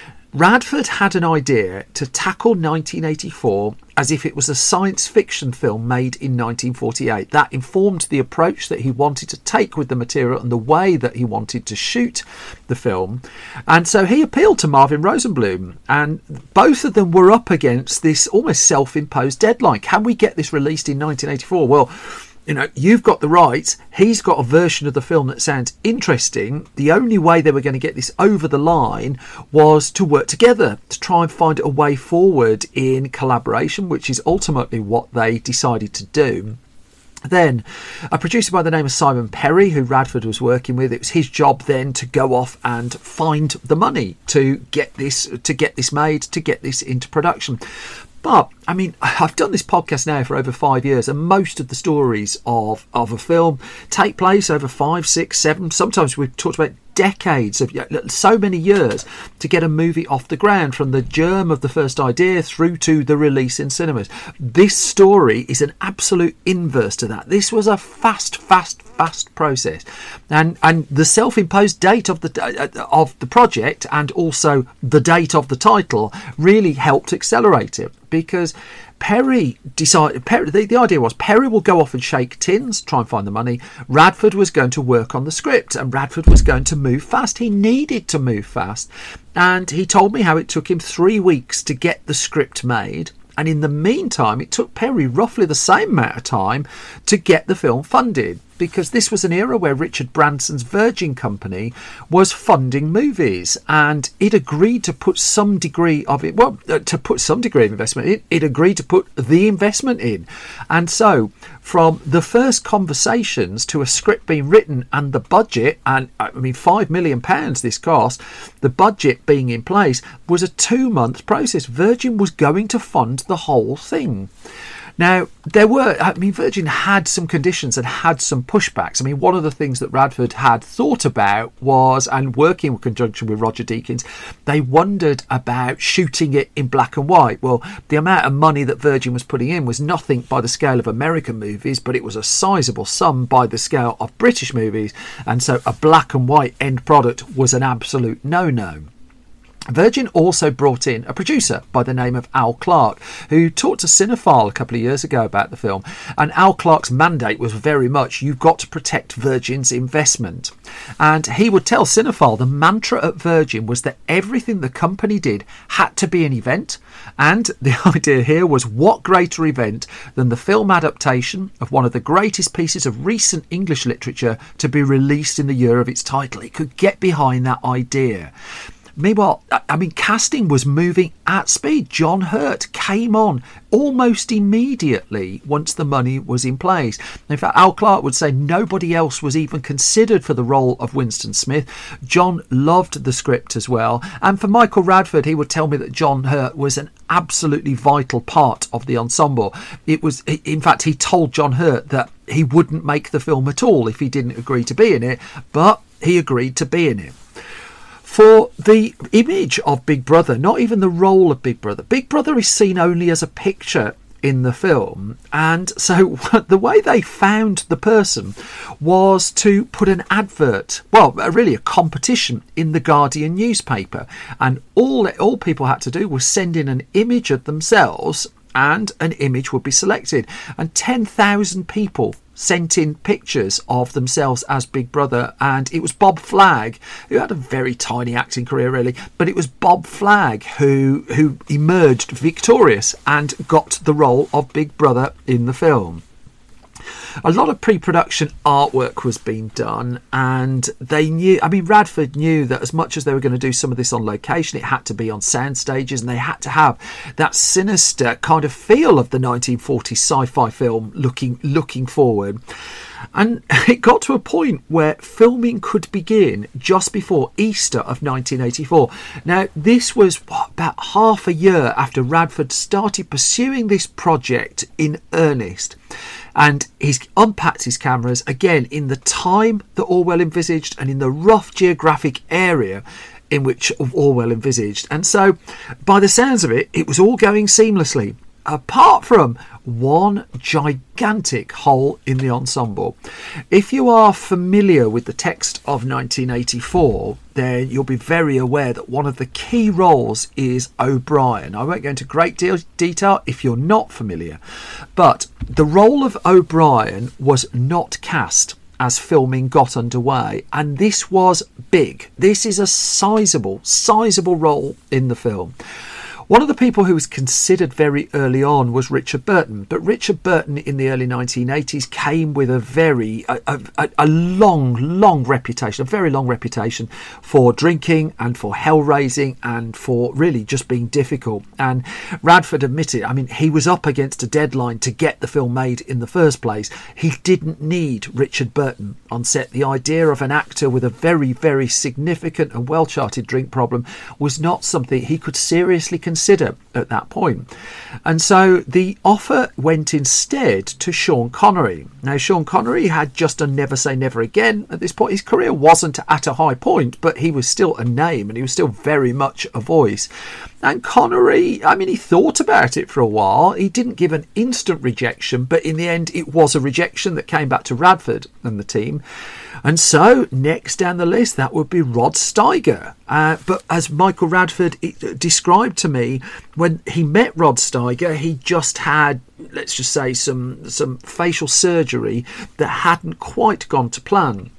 Radford had an idea to tackle nineteen eighty-four as if it was a science fiction film made in nineteen forty-eight. That informed the approach that he wanted to take with the material and the way that he wanted to shoot the film. And so he appealed to Marvin Rosenblum, and both of them were up against this almost self-imposed deadline. Can we get this released in nineteen eighty-four? Well, you know, you've got the rights, he's got a version of the film that sounds interesting. The only way they were going to get this over the line was to work together, to try and find a way forward in collaboration, which is ultimately what they decided to do. Then a producer by the name of Simon Perry, who Radford was working with, it was his job then to go off and find the money to get this to get this made, to get this into production. But, I mean, I've done this podcast now for over five years, and most of the stories of, of a film take place over five, six, seven, sometimes we've talked about decades of so many years to get a movie off the ground, from the germ of the first idea through to the release in cinemas. This story is an absolute inverse to that. This was a fast, fast, fast process, and and the self-imposed date of the of the project and also the date of the title really helped accelerate it, because Perry decided, Perry, the, the idea was Perry will go off and shake tins, try and find the money. Radford was going to work on the script, and Radford was going to move fast. He needed to move fast. And he told me how it took him three weeks to get the script made. And in the meantime, it took Perry roughly the same amount of time to get the film funded. because this was an era where Richard Branson's Virgin Company was funding movies, and it agreed to put some degree of it, well, uh, to put some degree of investment in. It agreed to put the investment in. And so from the first conversations to a script being written and the budget, and I mean five million pounds this cost, the budget being in place, was a two month process. Virgin was going to fund the whole thing. Now, there were, I mean, Virgin had some conditions and had some pushbacks. I mean, one of the things that Radford had thought about was, and working in conjunction with Roger Deakins, they wondered about shooting it in black and white. Well, the amount of money that Virgin was putting in was nothing by the scale of American movies, but it was a sizable sum by the scale of British movies. And so a black and white end product was an absolute no-no. Virgin also brought in a producer by the name of Al Clark, who talked to Cinephile a couple of years ago about the film. And Al Clark's mandate was very much, you've got to protect Virgin's investment. And he would tell Cinephile the mantra at Virgin was that everything the company did had to be an event. And the idea here was, what greater event than the film adaptation of one of the greatest pieces of recent English literature to be released in the year of its title? It could get behind that idea. Meanwhile, I mean, casting was moving at speed. John Hurt came on almost immediately once the money was in place. In fact, Al Clark would say nobody else was even considered for the role of Winston Smith. John loved the script as well. And for Michael Radford, he would tell me that John Hurt was an absolutely vital part of the ensemble. It was, in fact, he told John Hurt that he wouldn't make the film at all if he didn't agree to be in it, but he agreed to be in it. For the image of Big Brother, not even the role of Big Brother. Big Brother is seen only as a picture in the film, and so the way they found the person was to put an advert, well, really a competition, in the Guardian newspaper, and all all people had to do was send in an image of themselves, and an image would be selected, and ten thousand people sent in pictures of themselves as Big Brother. And it was Bob Flagg, who had a very tiny acting career really, but it was Bob Flagg who who emerged victorious and got the role of Big Brother in the film. A lot of pre-production artwork was being done, and they knew, I mean, Radford knew that as much as they were going to do some of this on location, it had to be on sound stages, and they had to have that sinister kind of feel of the nineteen forties sci-fi film looking looking forward. And it got to a point where filming could begin just before Easter of nineteen eighty-four. Now, this was what, about half a year after Radford started pursuing this project in earnest. And he's unpacked his cameras, again, in the time that Orwell envisaged and in the rough geographic area in which Orwell envisaged. And so, by the sounds of it, it was all going seamlessly, apart from one gigantic hole in the ensemble. If you are familiar with the text of nineteen eighty-four, then you'll be very aware that one of the key roles is O'Brien. I won't go into great deal detail if you're not familiar, but the role of O'Brien was not cast as filming got underway, and this was big. This is a sizable, sizable role in the film. One of the people who was considered very early on was Richard Burton, but Richard Burton in the early nineteen eighties came with a very, a, a, a long, long reputation, a very long reputation for drinking and for hell-raising and for really just being difficult. And Radford admitted, I mean, he was up against a deadline to get the film made in the first place. He didn't need Richard Burton on set. The idea of an actor with a very, very significant and well-charted drink problem was not something he could seriously consider consider at that point. And so the offer went instead to Sean Connery. Now, Sean Connery had just done Never Say Never Again at this point. His career wasn't at a high point, but he was still a name and he was still very much a voice. And Connery, I mean, he thought about it for a while. He didn't give an instant rejection, but in the end it was a rejection that came back to Radford and the team. And so next down the list, that would be Rod Steiger. Uh, but as Michael Radford described to me, when he met Rod Steiger, he just had, let's just say, some some facial surgery that hadn't quite gone to plan.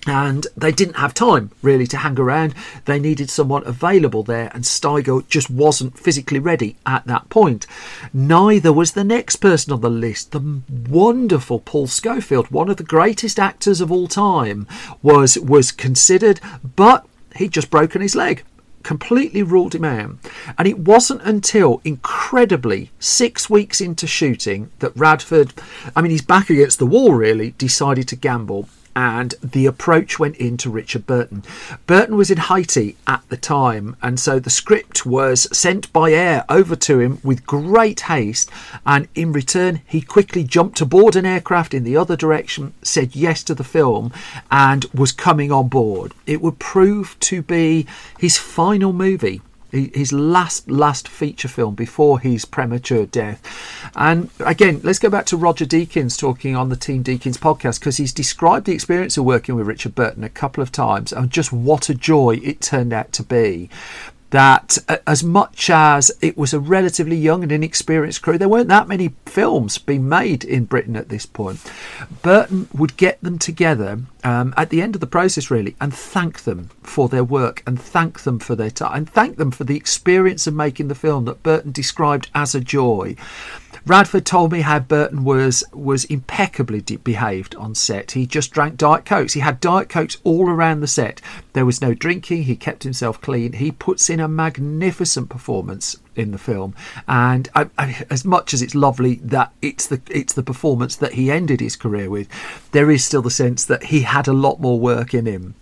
And they didn't have time, really, to hang around. They needed someone available there, and Steiger just wasn't physically ready at that point. Neither was the next person on the list. The wonderful Paul Scofield, one of the greatest actors of all time, was, was considered, but he'd just broken his leg. Completely ruled him out. And it wasn't until incredibly six weeks into shooting that Radford, I mean, he's back against the wall, really, decided to gamble. And the approach went into Richard Burton. Burton was in Haiti at the time, and so the script was sent by air over to him with great haste, and in return he quickly jumped aboard an aircraft in the other direction, said yes to the film, and was coming on board. It would prove to be his final movie, his last last feature film before his premature death. And again, let's go back to Roger Deakins talking on the Team Deakins podcast, because he's described the experience of working with Richard Burton a couple of times and just what a joy it turned out to be. That as much as it was a relatively young and inexperienced crew, there weren't that many films being made in Britain at this point. Burton would get them together um, at the end of the process, really, and thank them for their work and thank them for their time and thank them for the experience of making the film that Burton described as a joy. Radford told me how Burton was was impeccably de- behaved on set. He just drank Diet Cokes. He had Diet Cokes all around the set. There was no drinking. He kept himself clean. He puts in a magnificent performance in the film, and I, I, as much as it's lovely that it's the it's the performance that he ended his career with, there is still the sense that he had a lot more work in him.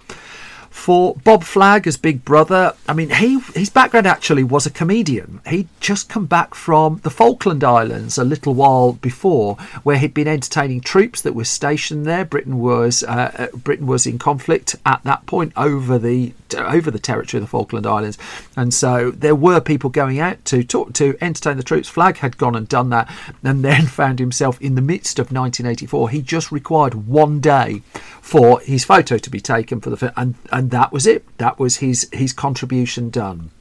For Bob Flagg as Big Brother, I mean, he his background actually was a comedian. He'd just come back from the Falkland Islands a little while before, where he'd been entertaining troops that were stationed there. Britain was uh, Britain was in conflict at that point over the over the territory of the Falkland Islands, and so there were people going out to talk to entertain the troops. Flagg had gone and done that, and then found himself in the midst of nineteen eighty-four. He just required one day for his photo to be taken for the film, and and that was it. That was his his contribution done.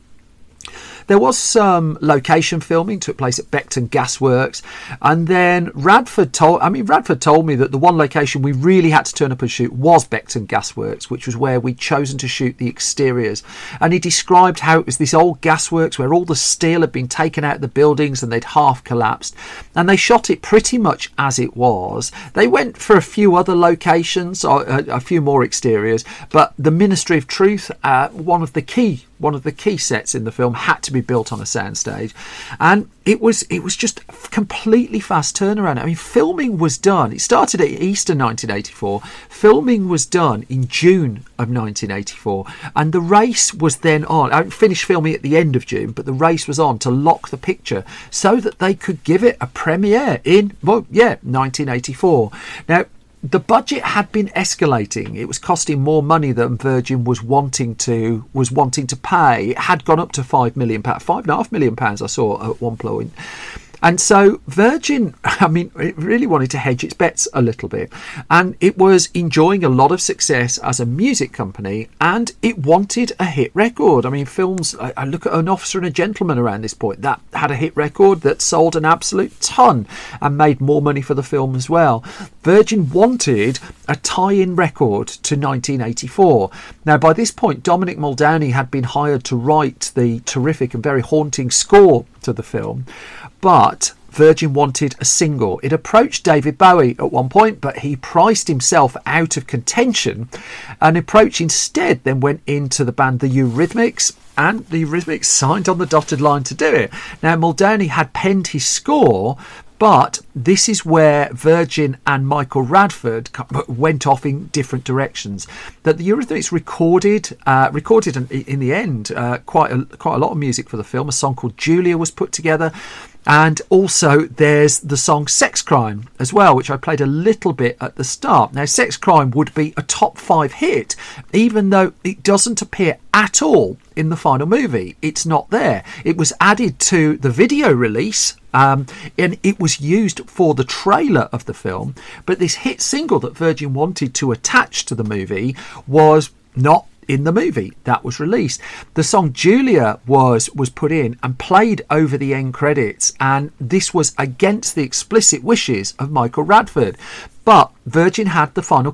There was some location filming, took place at Beckton Gasworks, and then Radford told I mean Radford told me that the one location we really had to turn up and shoot was Beckton Gasworks, which was where we'd chosen to shoot the exteriors. And he described how it was this old gasworks where all the steel had been taken out of the buildings and they'd half collapsed, and they shot it pretty much as it was. They went for a few other locations, or a, a few more exteriors, but the Ministry of Truth, uh, one of the key one of the key sets in the film, had to be built on a soundstage, and it was it was just a completely fast turnaround. I mean, filming was done. It started at Easter nineteen eighty-four. Filming was done in June of nineteen eighty-four, and the race was then on. I finished filming at the end of June, but the race was on to lock the picture so that they could give it a premiere in, well, yeah, nineteen eighty-four. Now, the budget had been escalating. It was costing more money than Virgin was wanting to was wanting to pay. It had gone up to five million pounds, five and a half million pounds I saw at one point. And so Virgin, I mean, it really wanted to hedge its bets a little bit. And it was enjoying a lot of success as a music company, and it wanted a hit record. I mean, films, I, I look at An Officer and a Gentleman around this point, that had a hit record that sold an absolute ton and made more money for the film as well. Virgin wanted a tie-in record to nineteen eighty-four. Now, by this point, Dominic Muldowney had been hired to write the terrific and very haunting score to the film, but Virgin wanted a single. It approached David Bowie at one point, but he priced himself out of contention. An approach instead then went into the band The Eurythmics, and the Eurythmics signed on the dotted line to do it. Now, Muldowney had penned his score, but this is where Virgin and Michael Radford went off in different directions. That the Eurythmics recorded, uh, recorded in the end, uh, quite a, quite a lot of music for the film. A song called Julia was put together. And also there's the song Sex Crime as well, which I played a little bit at the start. Now, Sex Crime would be a top five hit, even though it doesn't appear at all in the final movie. It's not there. It was added to the video release, um, and it was used for the trailer of the film. But this hit single that Virgin wanted to attach to the movie was not in the movie that was released. The song Julia was was put in and played over the end credits, and this was against the explicit wishes of Michael Radford. But Virgin had the final cut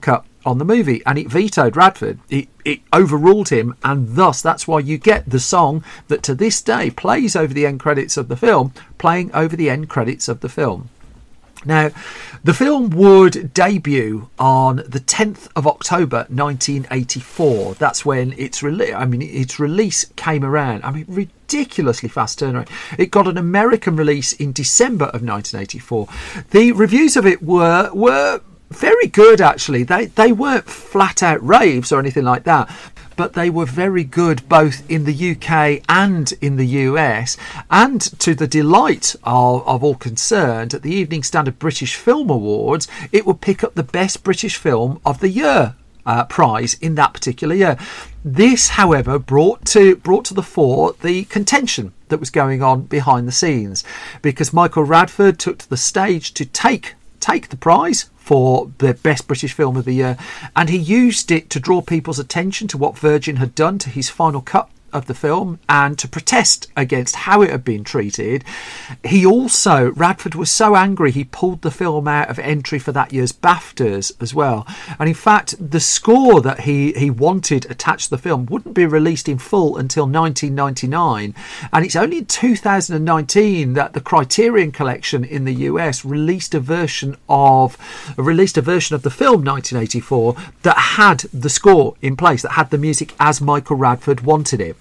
on the movie, and it vetoed Radford. It, it overruled him, and thus that's why you get the song that to this day plays over the end credits of the film, playing over the end credits of the film. Now, the film would debut on the tenth of October nineteen eighty-four. That's when its release. I mean, its release came around. I mean, ridiculously fast turnaround. It got an American release in December of nineteen eighty-four. The reviews of it were were very good, actually. They they weren't flat out raves or anything like that, but they were very good both in the U K and in the U S, and to the delight of, of all concerned, at the Evening Standard British Film Awards, it would pick up the Best British Film of the Year uh, prize in that particular year. This, however, brought to brought to the fore the contention that was going on behind the scenes, because Michael Radford took to the stage to take take the prize for the Best British Film of the Year, and he used it to draw people's attention to what Virgin had done to his final cut of the film and to protest against how it had been treated. He also, Radford was so angry he pulled the film out of entry for that year's BAFTAs as well. And in fact, the score that he, he wanted attached to the film wouldn't be released in full until nineteen ninety-nine. And it's only in two thousand nineteen that the Criterion Collection in the U S released a version of released a version of the film nineteen eighty-four that had the score in place, that had the music as Michael Radford wanted it.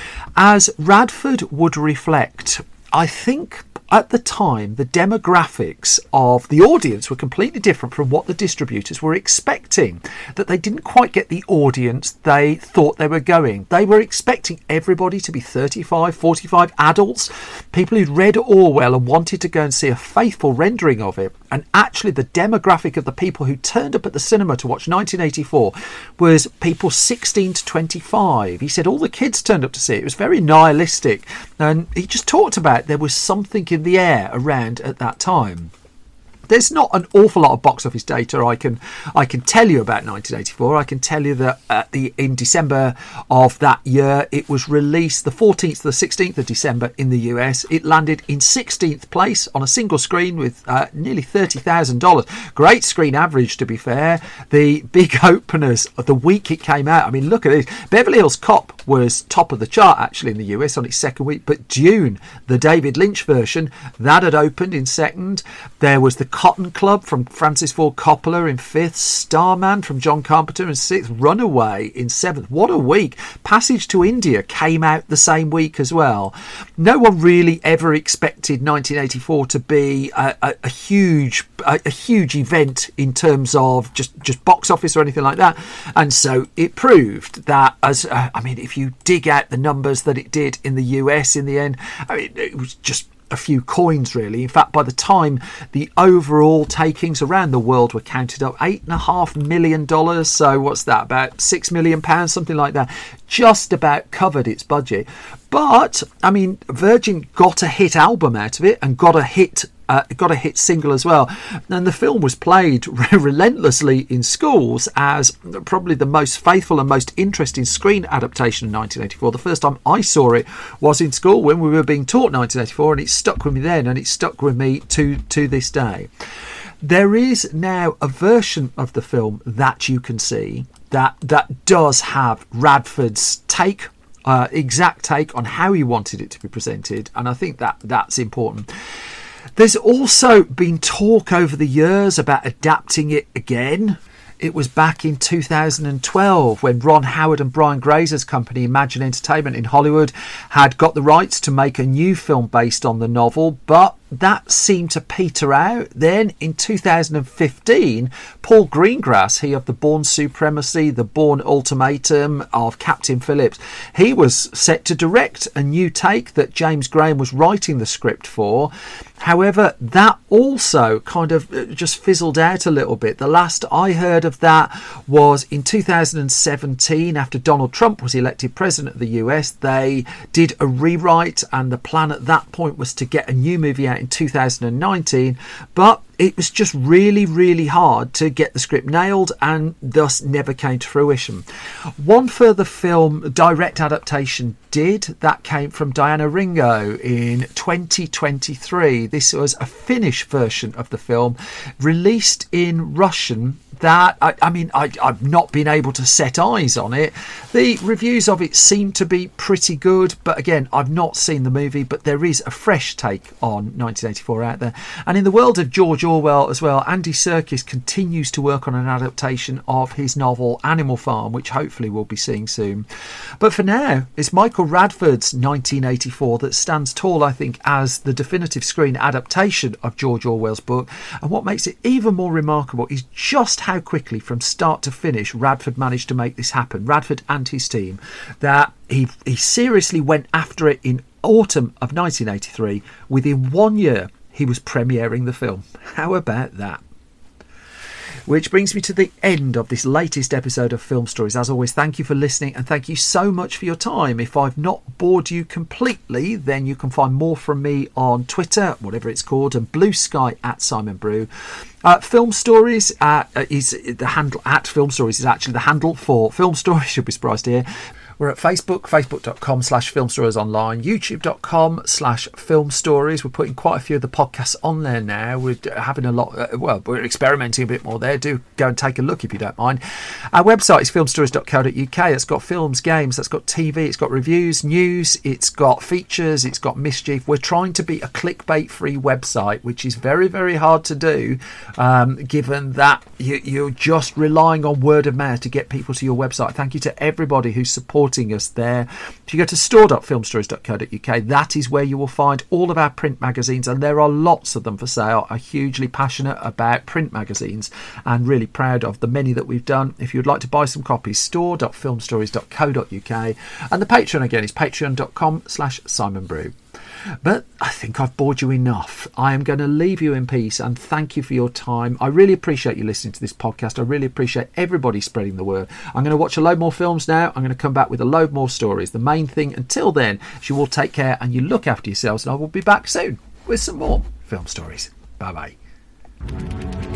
As Radford would reflect, I think at the time the demographics of the audience were completely different from what the distributors were expecting, that they didn't quite get the audience they thought they were going. They were expecting everybody to be thirty-five, forty-five adults, people who'd read Orwell and wanted to go and see a faithful rendering of it. And actually the demographic of the people who turned up at the cinema to watch nineteen eighty-four was people sixteen to twenty-five. He said all the kids turned up to see it. It was very nihilistic. And he just talked about there was something in the air around at that time. There's not an awful lot of box office data I can I can tell you about nineteen eighty-four. I can tell you that at the in December of that year, it was released the fourteenth to the sixteenth of December in the U S. It landed in sixteenth place on a single screen with uh, nearly thirty thousand dollars. Great screen average, to be fair. The big openers of the week it came out, I mean, look at this. Beverly Hills Cop was top of the chart actually in the U S on its second week, but Dune, the David Lynch version, that had opened in second. There was the Cotton Club from Francis Ford Coppola in fifth, Starman from John Carpenter in sixth, Runaway in seventh. What a week. Passage to India came out the same week as well. No one really ever expected nineteen eighty-four to be a, a, a huge a, a huge event in terms of just, just box office or anything like that. And so it proved that, as uh, I mean, if you dig out the numbers that it did in the U S in the end, I mean, it was just a few coins really. In fact, by the time the overall takings around the world were counted up, eight and a half million dollars, so what's that, about six million pounds, something like that, just about covered its budget. But I mean, Virgin got a hit album out of it and got a hit Uh, got a hit single as well, and the film was played relentlessly in schools as probably the most faithful and most interesting screen adaptation of nineteen eighty-four. The first time I saw it was in school when we were being taught nineteen eighty-four, and it stuck with me then, and it stuck with me to to this day. There is now a version of the film that you can see that that does have Radford's take, uh, exact take on how he wanted it to be presented, and I think that that's important. There's also been talk over the years about adapting it again. It was back in two thousand twelve when Ron Howard and Brian Grazer's company Imagine Entertainment in Hollywood had got the rights to make a new film based on the novel, but that seemed to peter out. Then in two thousand fifteen, Paul Greengrass, he of the Bourne Supremacy, the Bourne Ultimatum, of Captain Phillips, he was set to direct a new take that James Graham was writing the script for. However, that also kind of just fizzled out a little bit. The last I heard of that was in two thousand seventeen, after Donald Trump was elected president of the U S. They did a rewrite, and the plan at that point was to get a new movie out in two thousand nineteen, but it was just really, really hard to get the script nailed and thus never came to fruition. One further film direct adaptation did. That came from Diana Ringo in twenty twenty-three. This was a Finnish version of the film released in Russian. That I, I mean I, I've not been able to set eyes on it. The reviews of it seem to be pretty good, but again I've not seen the movie, but there is a fresh take on nineteen eighty-four out there. And in the world of George Orwell as well, Andy Serkis continues to work on an adaptation of his novel Animal Farm, which hopefully we'll be seeing soon. But for now, it's Michael Radford's nineteen eighty-four that stands tall, I think, as the definitive screen adaptation of George Orwell's book. And what makes it even more remarkable is just how quickly from start to finish Radford managed to make this happen. Radford and his team, that he he seriously went after it in autumn of nineteen eighty-three. Within one year he was premiering the film. How about that? Which brings me to the end of this latest episode of Film Stories. As always, thank you for listening and thank you so much for your time. If I've not bored you completely, then you can find more from me on Twitter, whatever it's called, and Blue Sky at Simon Brew. Uh, Film Stories uh, is the handle at Film Stories is actually the handle for Film Stories. Should be surprised here. We're at Facebook, facebook.com slash film stories online, youtube.com slash film stories. We're putting quite a few of the podcasts on there now. We're having a lot, uh, well, we're experimenting a bit more there. Do go and take a look if you don't mind. Our website is film stories dot co dot uk. It's got films, games, that's got T V, it's got reviews, news, it's got features, it's got mischief. We're trying to be a clickbait-free website, which is very, very hard to do, um, given that you, you're just relying on word of mouth to get people to your website. Thank you to everybody who's supported us there. If you go to store dot film stories dot co dot uk, that is where you will find all of our print magazines, and there are lots of them for sale. I'm hugely passionate about print magazines and really proud of the many that we've done. If you'd like to buy some copies, store dot film stories dot co dot uk, and the Patreon again is patreon.com slash Simon Brew. But I think I've bored you enough. I am going to leave you in peace and thank you for your time. I really appreciate you listening to this podcast. I really appreciate everybody spreading the word. I'm going to watch a load more films now. I'm going to come back with a load more stories. The main thing until then is you all take care and you look after yourselves, and I will be back soon with some more film stories. Bye bye.